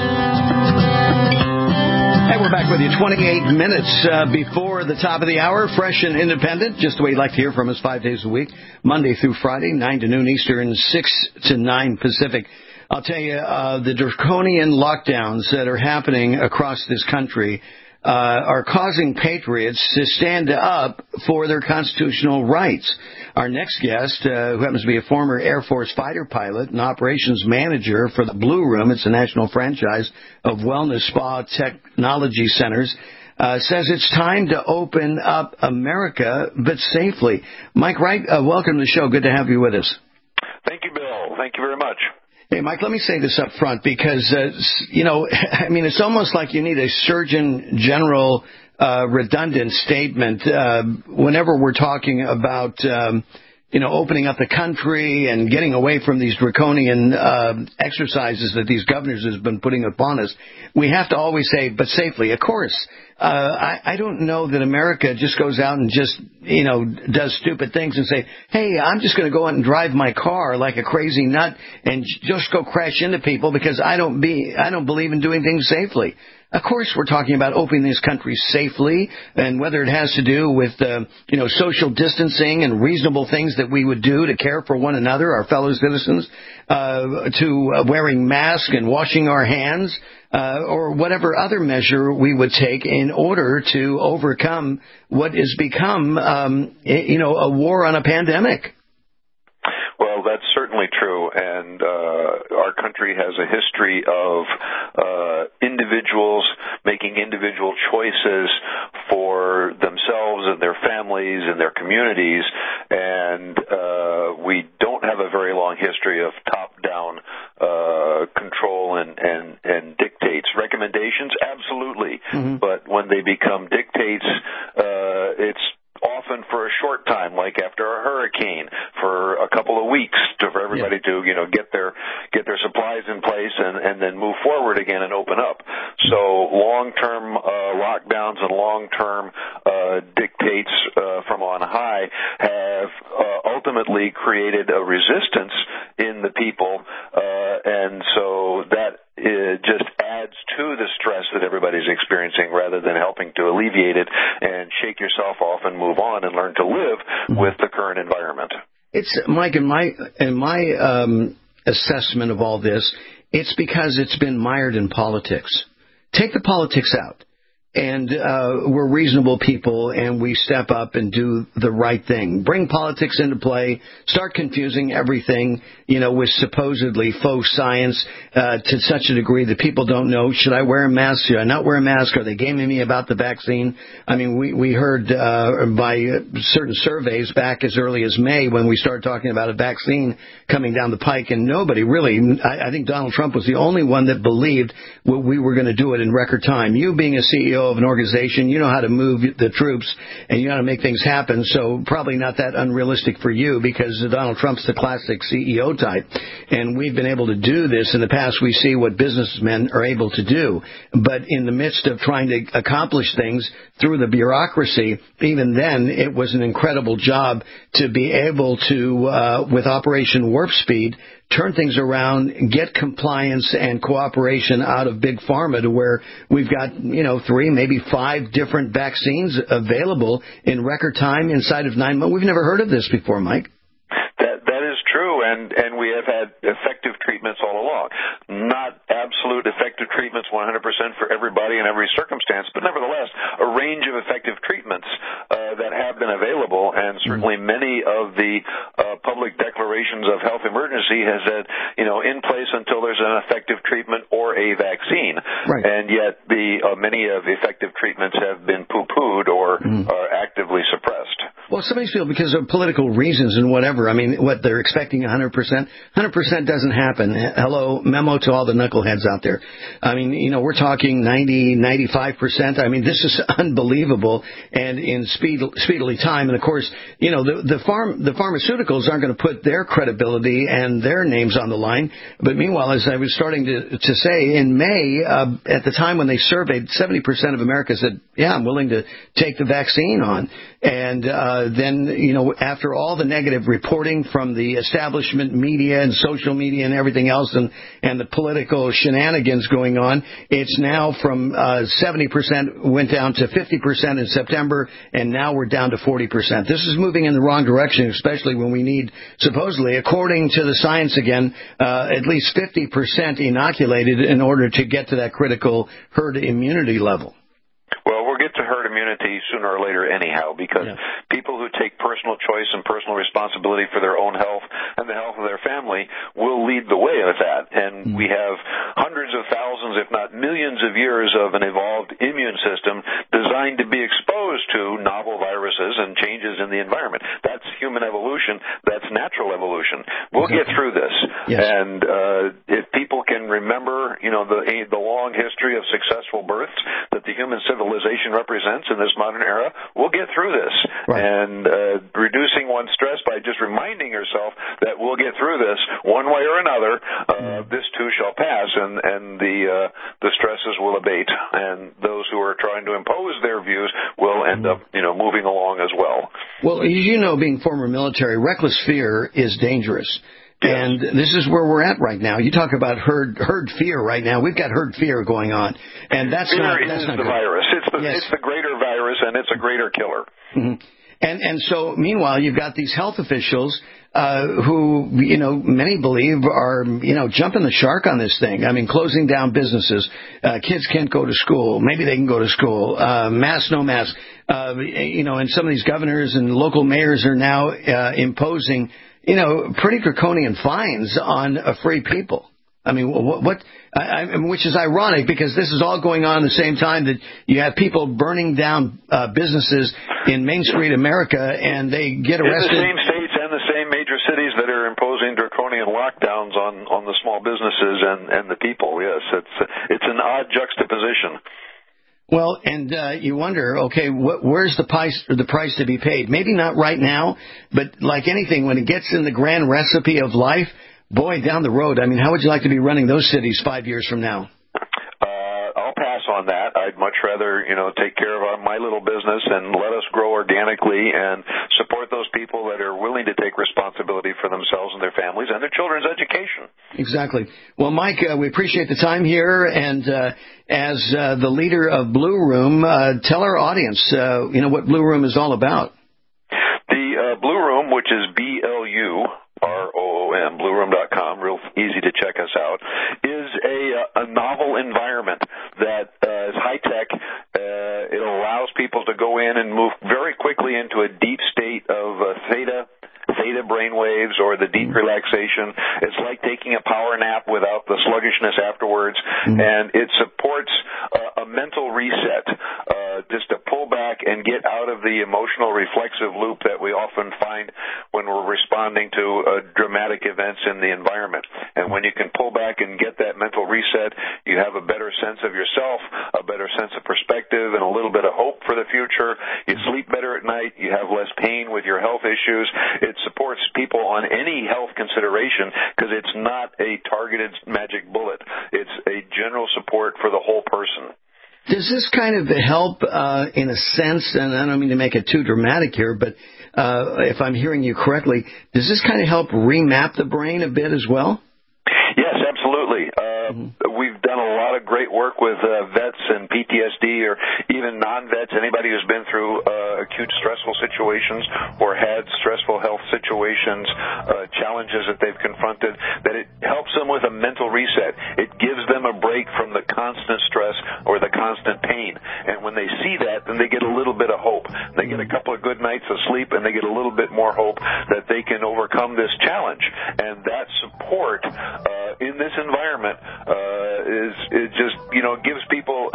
Hey, we're back with you twenty-eight minutes uh, before the top of the hour, fresh and independent, just the way you'd like to hear from us five days a week, Monday through Friday, nine to noon Eastern, six to nine Pacific. I'll tell you, uh, the draconian lockdowns that are happening across this country Uh, are causing patriots to stand up for their constitutional rights. Our next guest, uh, who happens to be a former Air Force fighter pilot and operations manager for the Blue Room, it's a national franchise of wellness spa technology centers, uh, says it's time to open up America, but safely. Mike Wright, uh, welcome to the show. Good to have you with us. Thank you, Bill. Thank you very much. Hey, Mike, let me say this up front because, uh, you know, I mean, it's almost like you need a Surgeon General uh, redundant statement uh, whenever we're talking about, um, you know, opening up the country and getting away from these draconian uh, exercises that these governors have been putting upon us. We have to always say, but safely, of course. Uh, I, I don't know that America just goes out and just, you know, does stupid things and say, hey, I'm just going to go out and drive my car like a crazy nut and just go crash into people because I don't be, I don't believe in doing things safely. Of course, we're talking about opening this country safely, and whether it has to do with, uh, you know, social distancing and reasonable things that we would do to care for one another, our fellow citizens, uh, to uh, wearing masks and washing our hands, uh, or whatever other measure we would take in order to overcome what has become, um, you know, a war on a pandemic. Well, that's certainly true, and uh, our country has a history of uh, individuals making individual choices for themselves and their families and their communities, and uh, we don't have a very long history of top-down uh, control and, and, and dictates. Recommendations, absolutely, mm-hmm. but when they become dictates, uh, it's often for a short time, like after a hurricane, for a couple of weeks, to, for everybody yeah. to, you know, get their get their supplies in place and, and then move forward again and open up. So long-term uh, lockdowns and long-term uh, dictates uh, from on high have uh, ultimately created a resistance in the people, uh, and so that it just adds to the stress that everybody's experiencing rather than helping to alleviate it and shake yourself off and move on and learn to live with the current environment. It's, Mike, in my, in my um, assessment of all this, it's because it's been mired in politics. Take the politics out. And uh, we're reasonable people, and we step up and do the right thing. Bring politics into play. Start confusing everything, you know, with supposedly faux science uh, to such a degree that people don't know, should I wear a mask? Should I not wear a mask? Are they gaming me about the vaccine? I mean, we, we heard uh, by certain surveys back as early as May when we started talking about a vaccine coming down the pike, and nobody really, I, I think Donald Trump was the only one that believed we were going to do it in record time. You being a C E O of an organization, you know how to move the troops and you know how to make things happen, so probably not that unrealistic for you because Donald Trump's the classic C E O type, and we've been able to do this. In the past, we see what businessmen are able to do, but in the midst of trying to accomplish things through the bureaucracy, even then, it was an incredible job to be able to, uh, with Operation Warp Speed, turn things around, get compliance and cooperation out of Big Pharma to where we've got, you know, three, maybe five different vaccines available in record time inside of nine months. We've never heard of this before, Mike. That that is true, and, and we have had effective treatments all along. Not absolute effective treatments one hundred percent for everybody in every circumstance, but nevertheless, a range of effective treatments uh, that have been available, and certainly mm-hmm. many of the uh, public declarations of health emergency has said, you know, in place until there's an effective treatment or a vaccine. Right. And yet the uh, many of the effective treatments have been poo-pooed or mm-hmm. are actively suppressed. Well, some of these people, because of political reasons and whatever, I mean, what, they're expecting one hundred percent? one hundred percent doesn't happen. Hello, memo to all the knuckleheads out there. I mean, you know, we're talking ninety, ninety-five percent. I mean, this is unbelievable and in speed, speedily time. And, of course, you know, the, the, farm, the pharmaceuticals aren't going to put their credibility and their names on the line. But meanwhile, as I was starting to, to say, in May, uh, at the time when they surveyed, seventy percent of America said, yeah, I'm willing to take the vaccine on. And uh, then, you know, after all the negative reporting from the establishment media and social media and everything else and, and the political shenanigans going on, it's now from uh, seventy percent went down to fifty percent in September, and now we're down to forty percent. This is moving in the wrong direction, especially when we need, supposedly, according to the science again, uh, at least fifty percent inoculated in order to get to that critical herd immunity level. Well, we'll get to herd immunity sooner or later anyhow, because yeah. people who take personal choice and personal responsibility for their own health and the health of their family will lead the way with that. And mm-hmm. we have hundreds of thousands, if not millions of years of an evolved immune system designed to be exposed to novel viruses and changes in the environment. That's human evolution. That's natural evolution. We'll exactly. get through this. Yes. And uh, if people can remember, you know, the, the long history of successful births that the human civilization represents in this modern era, we'll get through this. Right. And uh, reducing one's stress by just reminding yourself that we'll get through this one way or another, uh, mm. this too shall pass, and, and the uh, the stresses will abate. And those who are trying to impose their views will end mm. up, you know, moving along as well. Well, you know, being former military, reckless fear is dangerous. And this is where we're at right now. You talk about herd herd fear right now. We've got herd fear going on, and that's fear not is that's not the good. virus. It's the yes. it's the greater virus, and it's a greater killer. Mm-hmm. And and so meanwhile, you've got these health officials uh, who, you know, many believe are, you know, jumping the shark on this thing. I mean, closing down businesses. Uh, kids can't go to school. Maybe they can go to school. Uh, mask, no mask. Uh, you know, and some of these governors and local mayors are now uh, imposing, you know, pretty draconian fines on uh, free people. I mean, what, what I, I, which is ironic because this is all going on at the same time that you have people burning down uh, businesses in Main Street America, and they get arrested. In the same states and the same major cities that are imposing draconian lockdowns on, on the small businesses and, and the people. Yes, it's it's an odd juxtaposition. Well, and uh, you wonder, okay, wh- where's the price, the price to be paid? Maybe not right now, but like anything, when it gets in the grand recipe of life, boy, down the road, I mean, how would you like to be running those cities five years from now? I'll pass on that. I'd much rather, you know, take care of our, my little business and let us grow organically and support those people that are willing to take responsibility for themselves and their families and their children's education. Exactly. Well, Mike, uh, we appreciate the time here, and uh, as uh, the leader of Blue Room, uh, tell our audience, uh, you know, what Blue Room is all about. The uh, Blue Room, which is B L U R O O M, blue room dot com, real easy to check us out, is a, a novel environment that uh, is high-tech. Uh, it allows people to go in and move very quickly into a deep state of uh, theta, theta brainwaves, or the deep relaxation. It's like taking a power nap without the sluggishness afterwards, mm-hmm. and it supports uh, a mental reset, uh, just to pull back and get out of the emotional reflexive loop that we often find when we're responding to uh, dramatic events in the environment. And when you can pull back and get that mental reset, you have a better sense of yourself, a better sense of perspective, and a little bit of hope for the future. You sleep better at night. You have less pain with your health issues. It supports people on any health consideration because it's not a targeted magic bullet. It's a general support for the whole person. Does this kind of help uh, in a sense, and I don't mean to make it too dramatic here, but uh, if I'm hearing you correctly, does this kind of help remap the brain a bit as well? Yes, absolutely. Uh, mm-hmm. We've done a lot of great work with uh, vets and P T S D or even non-vets, anybody who's been through uh, acute stressful situations or had stressful health situations, uh, challenges that they've confronted, that it helps them with a mental reset. It gives them a break from the constant stress or the constant pain. And when they see that, then they get a little bit of hope. They get a couple of good nights of sleep, and they get a little bit more hope that they can overcome this challenge. And that support uh, in this environment uh, is it just, you know, gives people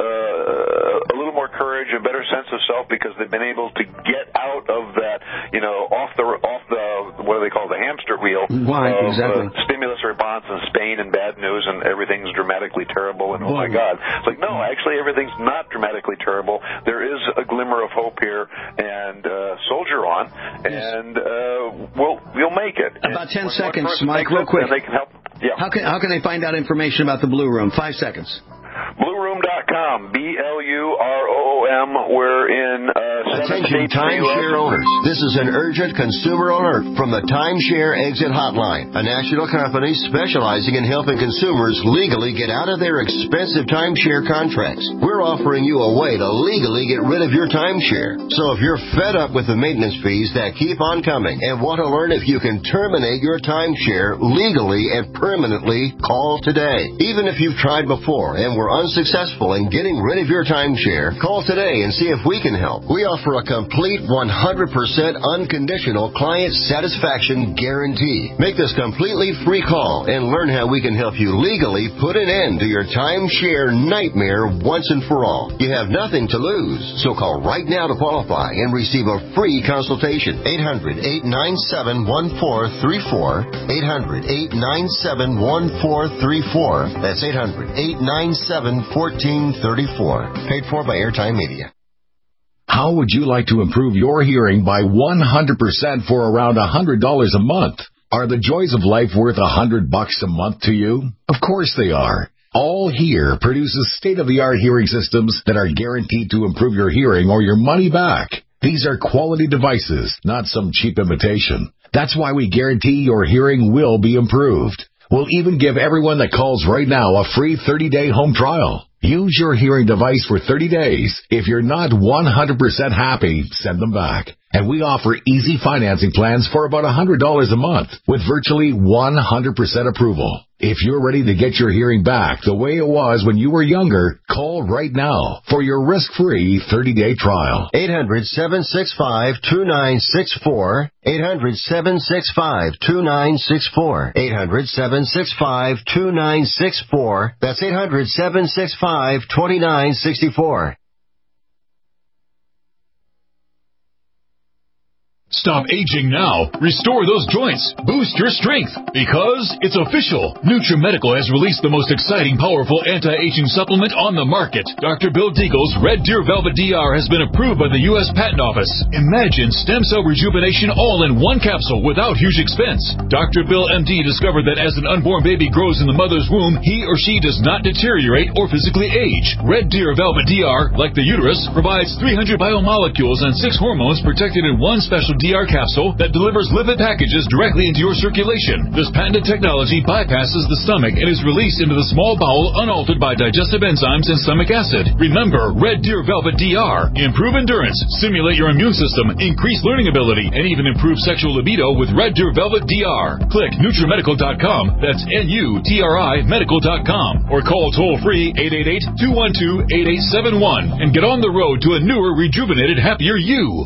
uh, a little more courage, a better sense of self, because they've been able to get out of that, you know, off the off the what do they call the hamster wheel right, of exactly. uh, stimulus response and Spain and bad news and everything's dramatically terrible and oh my God. It's like, no, actually everything's not dramatically terrible. There is a glimmer of hope here, and uh, soldier on, and uh, we'll we'll make it. About ten when seconds, Mike, real it, quick. They can help. Yeah. How can how can they find out information about the Blue Room? Five seconds. blue room dot com, B L U R O O M. We're in uh, seven Attention states. timeshare owners. This is an urgent consumer alert from the Timeshare Exit Hotline, a national company specializing in helping consumers legally get out of their expensive timeshare contracts. We're offering you a way to legally get rid of your timeshare. So if you're fed up with the maintenance fees that keep on coming and want to learn if you can terminate your timeshare legally and permanently, call today. Even if you've tried before and were unsuccessful in getting rid of your timeshare, call today and see if we can help. We offer a complete one hundred percent unconditional client satisfaction guarantee. Make this completely free call and learn how we can help you legally put an end to your timeshare nightmare once and for all. You have nothing to lose, so call right now to qualify and receive a free consultation. eight hundred, eight nine seven, one four three four. eight hundred, eight nine seven, one four three four. That's eight hundred, eight nine seven, one four three four. Paid for by Airtime Media. How would you like to improve your hearing by one hundred percent for around one hundred dollars a month? Are the joys of life worth one hundred bucks a month to you? Of course they are. All Hear produces state-of-the-art hearing systems that are guaranteed to improve your hearing or your money back. These are quality devices, not some cheap imitation. That's why we guarantee your hearing will be improved. We'll even give everyone that calls right now a free thirty-day home trial. Use your hearing device for thirty days. If you're not one hundred percent happy, send them back. And we offer easy financing plans for about one hundred dollars a month with virtually one hundred percent approval. If you're ready to get your hearing back the way it was when you were younger, call right now for your risk-free thirty-day trial. eight hundred, seven six five, two nine six four. eight hundred, seven six five, two nine six four. eight hundred, seven six five, two nine six four. That's eight hundred, seven six five, two nine six four. Stop aging now. Restore those joints. Boost your strength. Because it's official. NutriMedical has released the most exciting, powerful anti-aging supplement on the market. Doctor Bill Deagle's Red Deer Velvet D R has been approved by the U S Patent Office. Imagine stem cell rejuvenation all in one capsule without huge expense. Doctor Bill M D discovered that as an unborn baby grows in the mother's womb, he or she does not deteriorate or physically age. Red Deer Velvet D R, like the uterus, provides three hundred biomolecules and six hormones protected in one special D R capsule that delivers lipid packages directly into your circulation. This patented technology bypasses the stomach and is released into the small bowel unaltered by digestive enzymes and stomach acid. Remember, Red Deer Velvet D R. Improve endurance, stimulate your immune system, increase learning ability, and even improve sexual libido with Red Deer Velvet D R. Click NutriMedical dot com. That's N U T R I medical dot com. Or call toll-free eight eight eight, two one two, eight eight seven one and get on the road to a newer, rejuvenated, happier you.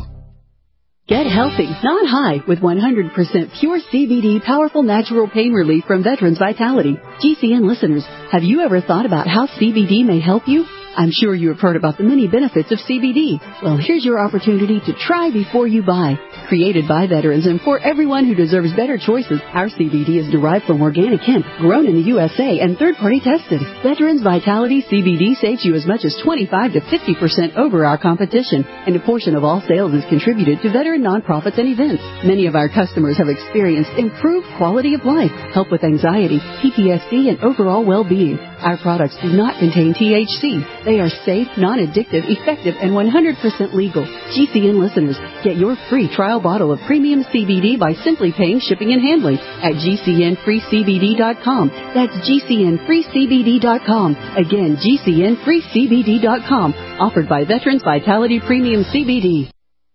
Get healthy, not high, with one hundred percent pure C B D powerful natural pain relief from Veterans Vitality. G C N listeners, have you ever thought about how C B D may help you? I'm sure you have heard about the many benefits of C B D. Well, here's your opportunity to try before you buy. Created by veterans and for everyone who deserves better choices, our C B D is derived from organic hemp, grown in the U S A and third-party tested. Veterans Vitality C B D saves you as much as twenty-five to fifty percent over our competition, and a portion of all sales is contributed to veteran nonprofits and events. Many of our customers have experienced improved quality of life, help with anxiety, P T S D, and overall well-being. Our products do not contain T H C. They are safe, non-addictive, effective, and one hundred percent legal. G C N listeners, get your free trial bottle of premium C B D by simply paying shipping and handling at G C N free C B D dot com. That's G C N free C B D dot com. Again, G C N free C B D dot com. Offered by Veterans Vitality Premium C B D.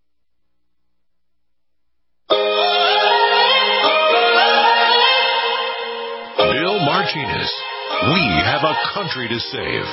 Bill Martinez. We have a country to save.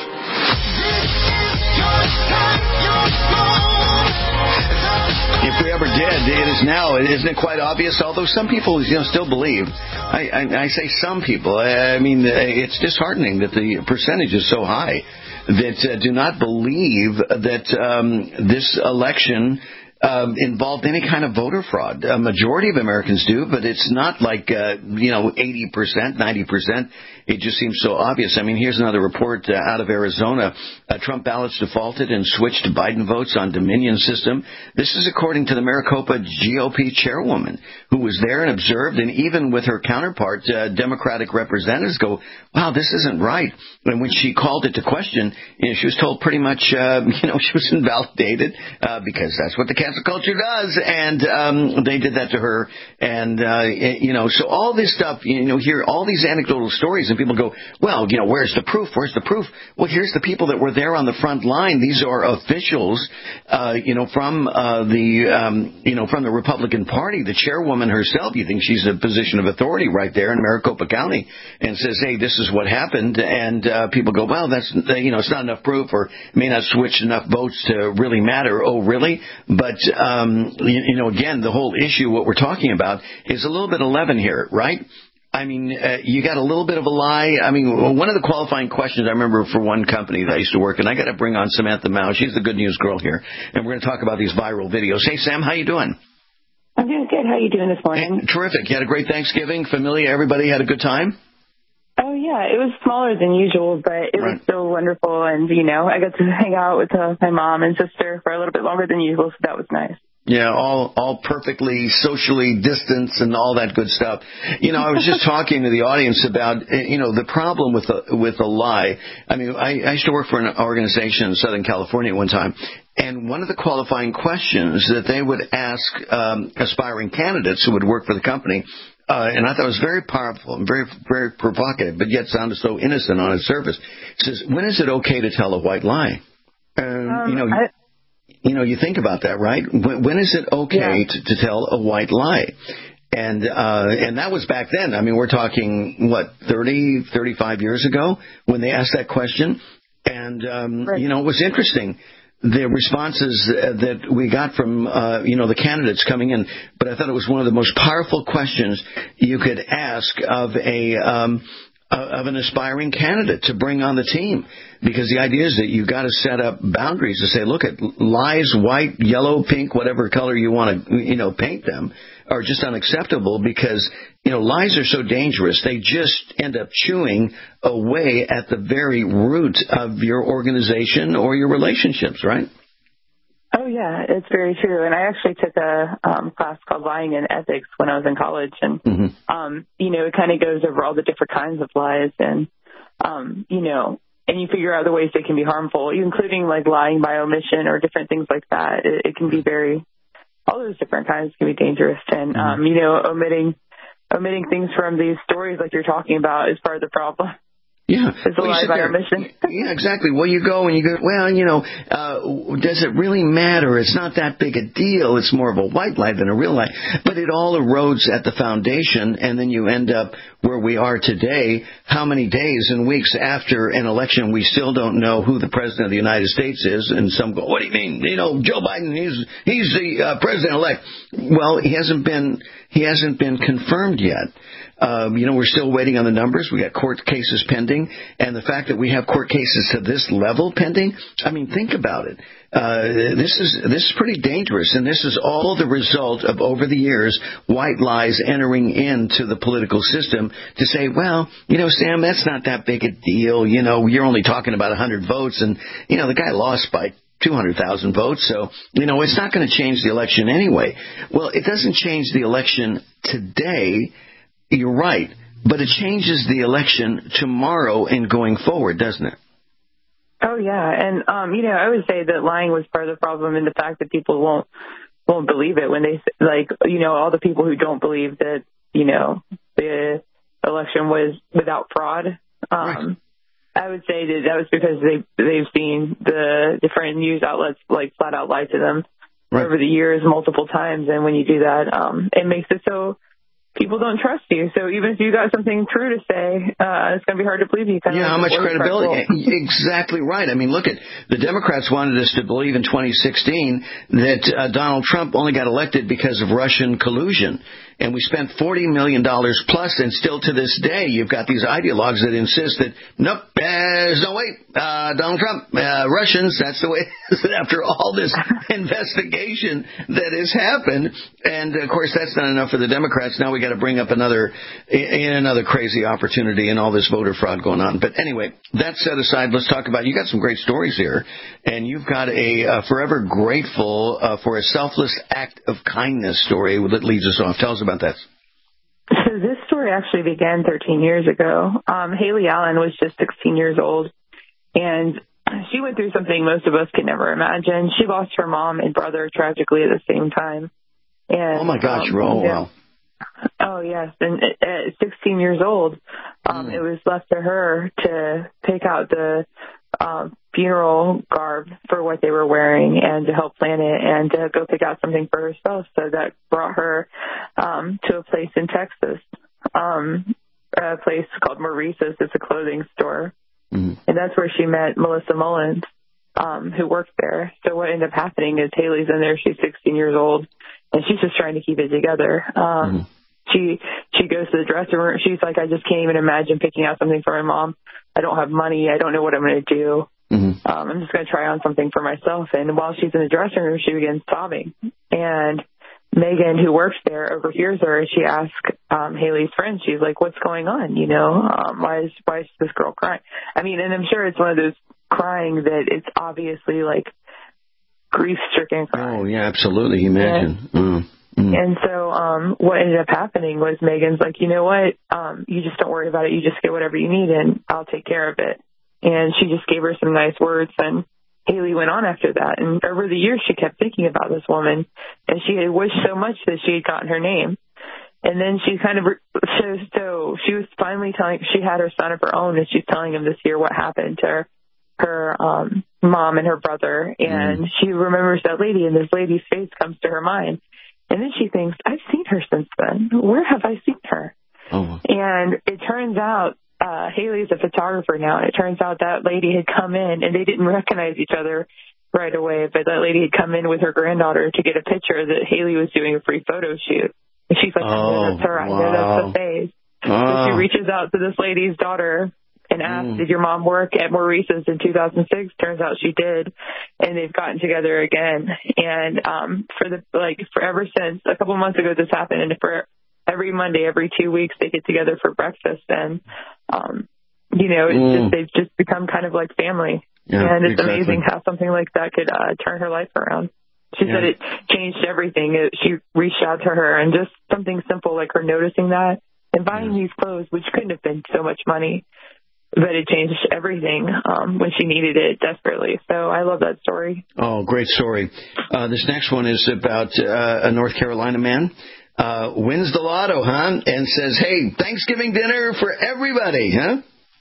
If we ever did, it is now. Isn't it quite obvious? Although some people, you know, still believe. I, I, I say some people. I mean, it's disheartening that the percentage is so high that uh, do not believe that um, this election Um, involved any kind of voter fraud. A majority of Americans do, but it's not like, uh, you know, eighty percent, ninety percent. It just seems so obvious. I mean, here's another report uh, out of Arizona. Uh, Trump ballots defaulted and switched to Biden votes on Dominion system. This is according to the Maricopa G O P chairwoman who was there and observed, and even with her counterpart, uh, Democratic representatives go, wow, this isn't right. And when she called it to question, you know, she was told pretty much, uh, you know, she was invalidated uh, because that's what the cancel culture does, and um, they did that to her. And, uh, you know, so all this stuff, you know, hear all these anecdotal stories, and people go, well, you know, where's the proof? Where's the proof? Well, here's the people that were there on the front line. These are officials, uh, you know, from uh, the, um, you know, from the Republican Party. The chairwoman herself, you think she's a position of authority right there in Maricopa County, and says, hey, this is what happened. And uh, people go, well, that's, you know, it's not enough proof, or may not switch enough votes to really matter. Oh, really? But, um, you, you know, again, the whole issue, what we're talking about, is a little bit of leaven here, right? I mean, uh, you got a little bit of a lie. I mean, one of the qualifying questions I remember for one company that I used to work in, I got to bring on Samantha Mao. She's the good news girl here, and we're going to talk about these viral videos. Hey, Sam, how you doing? I'm doing good. How are you doing this morning? Hey, terrific. You had a great Thanksgiving. Familia, everybody had a good time? Oh, yeah. It was smaller than usual, but it right. was so wonderful. And, you know, I got to hang out with uh, my mom and sister for a little bit longer than usual, so that was nice. Yeah, all all perfectly socially distanced and all that good stuff. You know, I was just talking to the audience about, you know, the problem with a, with a lie. I mean, I, I used to work for an organization in Southern California at one time, and one of the qualifying questions that they would ask um, aspiring candidates who would work for the company, uh, and I thought it was very powerful and very, very provocative, but yet sounded so innocent on its surface. It says, when is it okay to tell a white lie? And, um, you know, I- You know, you think about that, right? When, when is it okay yeah. to, to tell a white lie? And uh, and that was back then. I mean, we're talking, what, thirty, thirty-five years ago when they asked that question. And, um, right. you know, it was interesting, the responses that we got from, uh, you know, the candidates coming in. But I thought it was one of the most powerful questions you could ask of a um, of an aspiring candidate to bring on the team. Because the idea is that you've got to set up boundaries to say, look, at lies, white, yellow, pink, whatever color you want to, you know, paint them, are just unacceptable because, you know, lies are so dangerous. They just end up chewing away at the very root of your organization or your relationships, right? Oh, yeah, it's very true. And I actually took a um, class called Lying in Ethics when I was in college. And, mm-hmm. um, you know, it kind of goes over all the different kinds of lies and, um, you know, and you figure out the ways they can be harmful, including like lying by omission or different things like that. It, it can be very, all those different kinds can be dangerous. And, mm-hmm. um, you know, omitting, omitting things from these stories like you're talking about is part of the problem. Yeah. It's a well, lie by omission. Yeah, exactly. Well, you go and you go, well, you know, uh, does it really matter? It's not that big a deal. It's more of a white lie than a real lie. But it all erodes at the foundation, and then you end up where we are today. How many days and weeks after an election we still don't know who the president of the United States is? And some go, what do you mean? You know, Joe Biden, he's he's the uh, president-elect. Well, he hasn't been he hasn't been confirmed yet. Um, you know, we're still waiting on the numbers. We got court cases pending. And the fact that we have court cases to this level pending, I mean, think about it. Uh, this is this is pretty dangerous. And this is all the result of, over the years, white lies entering into the political system to say, well, you know, Sam, that's not that big a deal. You know, you're only talking about one hundred votes. And, you know, the guy lost by two hundred thousand votes. So, you know, it's not going to change the election anyway. Well, it doesn't change the election today. You're right, but it changes the election tomorrow and going forward, doesn't it? Oh, yeah. And, um, you know, I would say that lying was part of the problem in the fact that people won't won't believe it when they, like, you know, all the people who don't believe that, you know, the election was without fraud. Um, right. I would say that that was because they, they've seen the different news outlets, like, flat out lie to them right. over the years multiple times. And when you do that, um, it makes it so people don't trust you. So even if you got something true to say, uh, it's going to be hard to believe you. Kind yeah, of how much credibility? Exactly right. I mean, look at the Democrats wanted us to believe in twenty sixteen that uh, Donald Trump only got elected because of Russian collusion. And we spent forty million dollars plus, and still to this day, you've got these ideologues that insist that, nope, there's no way, uh, Donald Trump, uh, Russians, that's the way, after all this investigation that has happened. And, of course, that's not enough for the Democrats. Now we got to bring up another, in another crazy opportunity and all this voter fraud going on. But anyway, that set aside, let's talk about, you got some great stories here, and you've got a uh, forever grateful uh, for a selfless act of kindness story that leads us off. Tell us about that. So this story actually began thirteen years ago. Um, Haley Allen was just sixteen years old, and she went through something most of us could never imagine. She lost her mom and brother tragically at the same time. And, oh, my gosh. Um, oh, wow. Oh, yes. And at sixteen years old, um, mm. it was left to her to pick out the um, funeral garb for what they were wearing and to help plan it and to go pick out something for herself. So that brought her um, to a place in Texas, um, a place called Maurice's. It's a clothing store. Mm. And that's where she met Melissa Mullins, um, who worked there. So what ended up happening is Haley's in there. She's sixteen years old, and she's just trying to keep it together. Um, mm. She she goes to the dressing room. She's like, I just can't even imagine picking out something for my mom. I don't have money. I don't know what I'm going to do. Mm-hmm. Um, I'm just going to try on something for myself. And while she's in the dressing room, she begins sobbing. And Megan, who works there, overhears her, and she asks um, Haley's friend, she's like, what's going on? You know, um, why is why is this girl crying? I mean, and I'm sure it's one of those crying that it's obviously like grief-stricken crying. Oh, yeah, absolutely. Imagine. And, mm. Mm. and so um, what ended up happening was Megan's like, you know what? Um, you just don't worry about it. You just get whatever you need, and I'll take care of it. And she just gave her some nice words, and Haley went on after that. And over the years, she kept thinking about this woman, and she had wished so much that she had gotten her name. And then she kind of, so, so she was finally telling, she had her son of her own, and she's telling him this year what happened to her, her um, mom and her brother. And mm. she remembers that lady, and this lady's face comes to her mind. And then she thinks, I've seen her since then. Where have I seen her? Oh. And it turns out uh, Haley's a photographer now, and it turns out that lady had come in, and they didn't recognize each other right away, but that lady had come in with her granddaughter to get a picture that Haley was doing a free photo shoot. And she's like, I know that's her. I know that's the face. So she reaches out to this lady's daughter and asked, mm. did your mom work at Maurice's in two thousand six? Turns out she did. And they've gotten together again. And um, for the like for ever since, a couple months ago this happened, and for every Monday, every two weeks, they get together for breakfast. And, um, you know, it's mm. just they've just become kind of like family. Yeah, and it's exactly. amazing how something like that could uh, turn her life around. She yeah. said it changed everything. It, she reached out to her, and just something simple like her noticing that and buying yeah. these clothes, which couldn't have been so much money, but it changed everything um, when she needed it desperately. So I love that story. Oh, great story. Uh, this next one is about uh, a North Carolina man. Uh, wins the lotto, huh? And says, hey, Thanksgiving dinner for everybody, huh?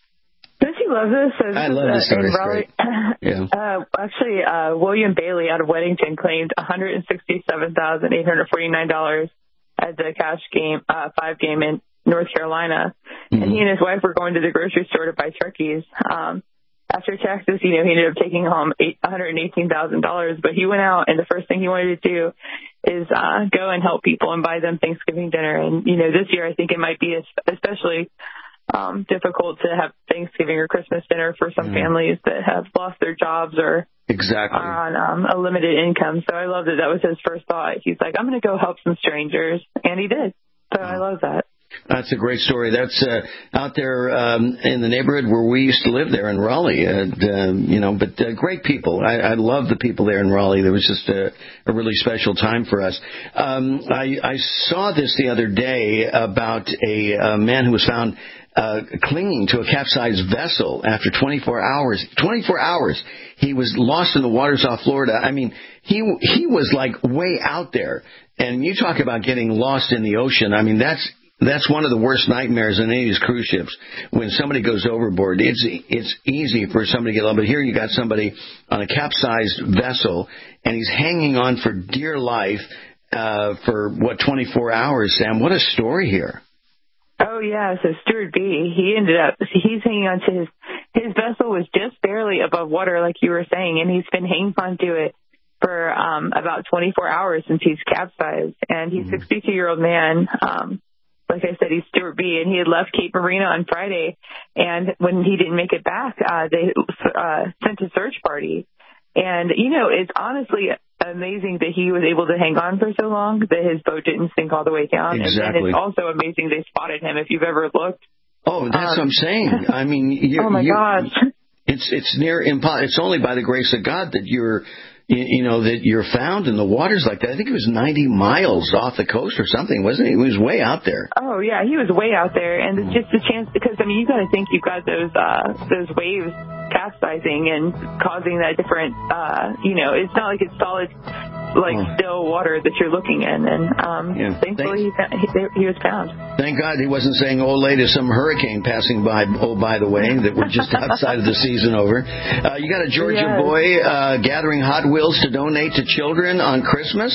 Don't you love this? So this I love this story. Raleigh, yeah. uh, actually, uh, William Bailey out of Weddington claimed one hundred sixty-seven thousand eight hundred forty-nine dollars at the cash game, uh, five game in North Carolina. Mm-hmm. And he and his wife were going to the grocery store to buy turkeys. Um, after taxes, you know, he ended up taking home eight, one hundred eighteen thousand dollars, but he went out, and the first thing he wanted to do is uh, go and help people and buy them Thanksgiving dinner. And, you know, this year I think it might be especially um, difficult to have Thanksgiving or Christmas dinner for some mm. families that have lost their jobs or exactly. are on um, a limited income. So I love that that was his first thought. He's like, I'm going to go help some strangers. And he did. So I love that. That's a great story. That's uh, out there um, in the neighborhood where we used to live there in Raleigh. And, um, you know, but uh, great people. I, I love the people there in Raleigh. There was just a, a really special time for us. Um, I, I saw this the other day about a, a man who was found uh, clinging to a capsized vessel after twenty-four hours. twenty-four hours. He was lost in the waters off Florida. I mean, he he was like way out there. And you talk about getting lost in the ocean. I mean, that's That's one of the worst nightmares on any of these cruise ships. When somebody goes overboard, it's it's easy for somebody to get lost. But here you got somebody on a capsized vessel, and he's hanging on for dear life uh, for, what, twenty-four hours, Sam? What a story here. Oh, yeah. So Stuart B., he ended up, he's hanging on to his, his vessel was just barely above water, like you were saying, and he's been hanging on to it for um, about twenty-four hours since he's capsized. And he's a mm-hmm. sixty-two-year-old man. Um, Like I said, he's Stuart B., and he had left Cape Marina on Friday, and when he didn't make it back, uh, they uh, sent a search party. And, you know, it's honestly amazing that he was able to hang on for so long, that his boat didn't sink all the way down. Exactly. And, and it's also amazing they spotted him, if you've ever looked. Oh, that's um, what I'm saying. I mean, you're, oh, my you're, gosh. It's, it's near impossible. It's only by the grace of God that you're... You know, that you're found in the waters like that. I think it was ninety miles off the coast or something, wasn't it? It was way out there. Oh, yeah, he was way out there. And it's just a chance, because, I mean, you got to think you've got those uh, those waves capsizing and causing that different, uh, you know, it's not like it's solid, like oh. still water that you're looking in. And um, yeah. thankfully, he, found, he, he was found. Thank God he wasn't saying, oh, later, some hurricane passing by, oh, by the way, that we're just outside of the season over. Uh, you got a Georgia yes. boy uh, gathering Hot Wheels to donate to children on Christmas?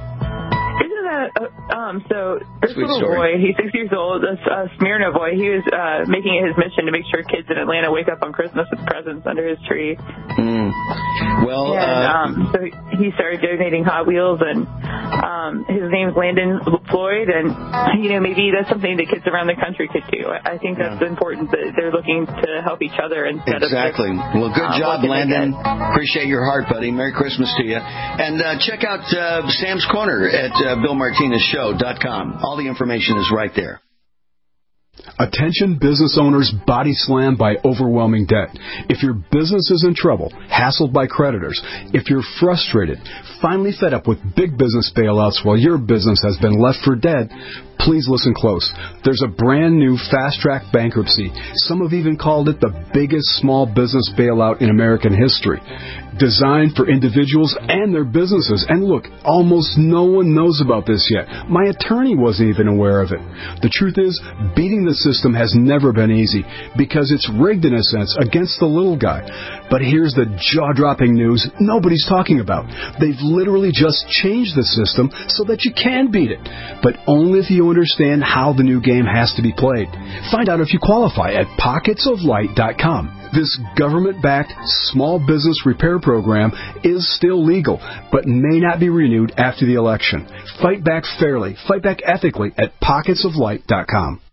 Isn't that, uh, um, so this Sweet little story. boy, he's six years old, this uh, Smyrna boy, he was uh, making it his mission to make sure kids in Atlanta wake up on Christmas with presents under his tree. Mm. Well, and, uh, um, so he started donating Hot Wheels, and um, his name's Landon Floyd, and, you know, maybe that's something that kids around the country could do. I think that's yeah. important that they're looking to help each other instead exactly. of... Exactly. Well, good um, job, Landon. Appreciate your heart, buddy. Merry Christmas to you. And uh, check out uh, Sam's Corner at uh, Bill Martinez Show dot com. All the information is right there. Attention business owners body slammed by overwhelming debt. If your business is in trouble, hassled by creditors, if you're frustrated, finally fed up with big business bailouts while your business has been left for dead, Please listen close. There's a brand new fast-track bankruptcy. Some have even called it the biggest small business bailout in American history. Designed for individuals and their businesses. And look, almost no one knows about this yet. My attorney wasn't even aware of it. The truth is, beating the system has never been easy because it's rigged in a sense against the little guy. But here's the jaw-dropping news nobody's talking about. They've literally just changed the system so that you can beat it, but only if you understand how the new game has to be played. Find out if you qualify at pockets of light dot com. This government-backed small business repair program is still legal, but may not be renewed after the election. Fight back fairly, fight back ethically at pockets of light dot com.